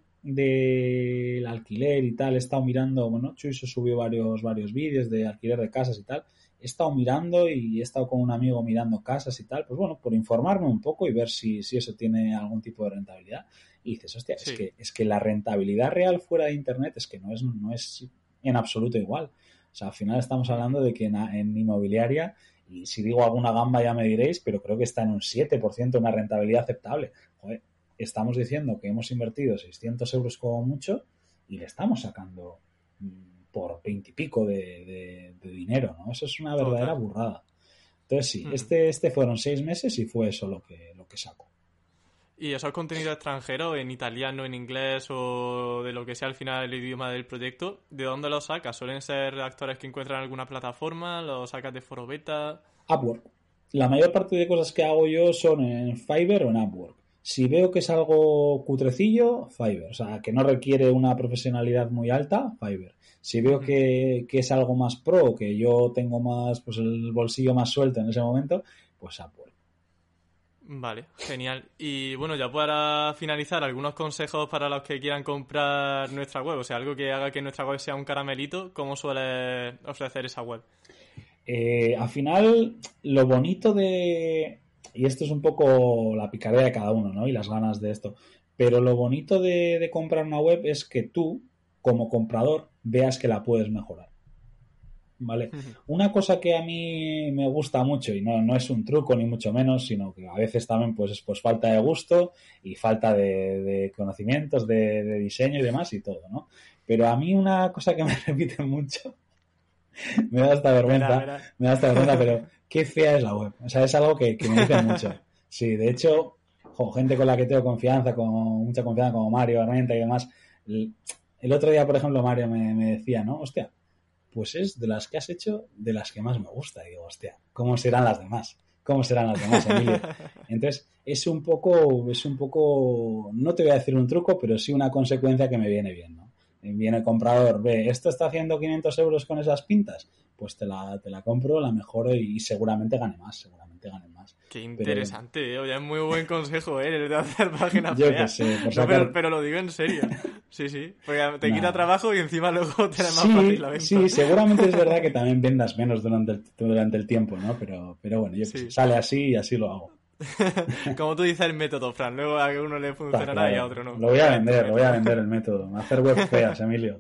[SPEAKER 2] del alquiler y tal, he estado mirando, bueno, Chuy se subió varios, varios vídeos de alquiler de casas y tal, he estado mirando y he estado con un amigo mirando casas y tal, pues bueno, por informarme un poco y ver si, si eso tiene algún tipo de rentabilidad. Y dices, hostia, sí. es que, es que la rentabilidad real fuera de Internet es que no es, no es en absoluto igual. O sea, al final estamos hablando de que en, en inmobiliaria, y si digo alguna gamba ya me diréis, pero creo que está en un siete por ciento, una rentabilidad aceptable. Joder, estamos diciendo que hemos invertido seiscientos euros como mucho y le estamos sacando por veinte y pico de, de, de dinero, ¿no? Eso es una verdadera burrada. Entonces sí, mm. este, este fueron seis meses y fue eso lo que, lo que saco.
[SPEAKER 1] ¿Y eso es contenido extranjero, en italiano, en inglés o de lo que sea al final el idioma del proyecto? ¿De dónde lo sacas? ¿Suelen ser actores que encuentran en alguna plataforma? ¿Lo sacas de Foro Beta?
[SPEAKER 2] Upwork. La mayor parte de cosas que hago yo son en Fiverr o en Upwork. Si veo que es algo cutrecillo, Fiverr. O sea, que no requiere una profesionalidad muy alta, Fiverr. Si veo uh-huh. que, que es algo más pro, que yo tengo más, pues el bolsillo más suelto en ese momento, pues Upwork.
[SPEAKER 1] Vale, genial. Y bueno, ya para finalizar, algunos consejos para los que quieran comprar nuestra web, o sea, algo que haga que nuestra web sea un caramelito. ¿Cómo suele ofrecer esa web?
[SPEAKER 2] Eh, al final, lo bonito de... Y esto es un poco la picardía de cada uno, ¿no? Y las ganas de esto. Pero lo bonito de, de comprar una web es que tú, como comprador, veas que la puedes mejorar. ¿Vale? Uh-huh. Una cosa que a mí me gusta mucho, y no, no es un truco ni mucho menos, sino que a veces también pues es pues falta de gusto y falta de, de conocimientos de, de diseño y demás y todo, ¿no? Pero a mí una cosa que me repite mucho, me da hasta vergüenza, mira, mira. me da hasta vergüenza, pero qué fea es la web. O sea, es algo que, que me dicen mucho. Sí, de hecho, jo, gente con la que tengo confianza, con mucha confianza, como Mario, Armenta y demás. El, el otro día, por ejemplo, Mario me, me decía, ¿no? Hostia, pues es de las que has hecho, de las que más me gusta. Y digo, hostia, ¿cómo serán las demás? ¿Cómo serán las demás, Emilio? Entonces, es un poco, es un poco, no te voy a decir un truco, pero sí una consecuencia que me viene bien, ¿no? Viene el comprador, ve, ¿esto está haciendo quinientos euros con esas pintas? Pues te la, te la compro, la mejoro y seguramente gane más, seguramente gane más.
[SPEAKER 1] Qué interesante, pero... oye, es muy buen consejo, ¿eh? El de hacer páginas
[SPEAKER 2] Yo
[SPEAKER 1] feas.
[SPEAKER 2] Que sé, por
[SPEAKER 1] no,
[SPEAKER 2] sacar...
[SPEAKER 1] pero, pero lo digo en serio. Sí, sí, porque te nah. quita trabajo y encima luego te da más
[SPEAKER 2] sí,
[SPEAKER 1] fácil la venta.
[SPEAKER 2] Sí, seguramente es verdad que también vendas menos durante el, durante el tiempo, ¿no? Pero, pero bueno, yo sí. que sé, sale así y así lo hago.
[SPEAKER 1] Como tú dices el método, Fran, luego a uno le funcionará claro, y a otro no.
[SPEAKER 2] Lo voy a vender, lo voy a vender el método. Hacer webs feas, Emilio.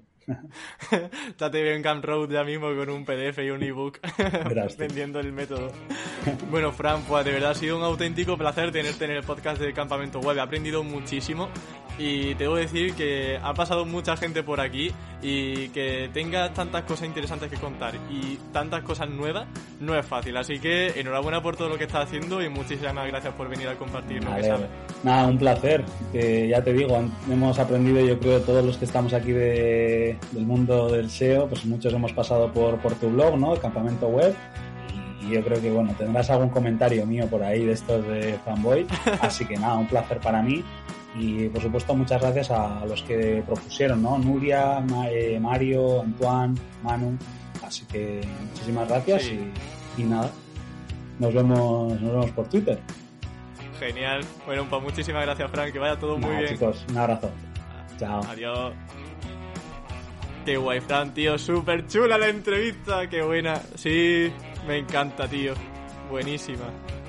[SPEAKER 1] Date bien Camp Road ya mismo con un P D F y un ebook vendiendo el método. Bueno, Fran, pues de verdad ha sido un auténtico placer tenerte en el podcast de Campamento Web. He aprendido muchísimo y te debo decir que ha pasado mucha gente por aquí y que tengas tantas cosas interesantes que contar y tantas cosas nuevas no es fácil, así que enhorabuena por todo lo que estás haciendo y muchísimas gracias por venir a compartir lo
[SPEAKER 2] vale,
[SPEAKER 1] que sabes.
[SPEAKER 2] Nada, un placer, que ya te digo, hemos aprendido, yo creo, todos los que estamos aquí de, del mundo del S E O, pues muchos hemos pasado por, por tu blog, ¿no? El Campamento Web. Y yo creo que, bueno, tendrás algún comentario mío por ahí de estos de Fanboy. Así que nada, un placer para mí. Y, por supuesto, muchas gracias a los que propusieron, ¿no? Nuria, Ma- eh, Mario, Antoine, Manu. Así que muchísimas gracias sí. y, y nada, nos vemos, nos vemos por Twitter.
[SPEAKER 1] Genial. Bueno, pues muchísimas gracias, Fran. Que vaya todo
[SPEAKER 2] nada,
[SPEAKER 1] muy bien.
[SPEAKER 2] Chicos, un abrazo. Chao.
[SPEAKER 1] Adiós. Qué guay, Fran, tío. Súper chula la entrevista. Qué buena. Sí, me encanta, tío. Buenísima.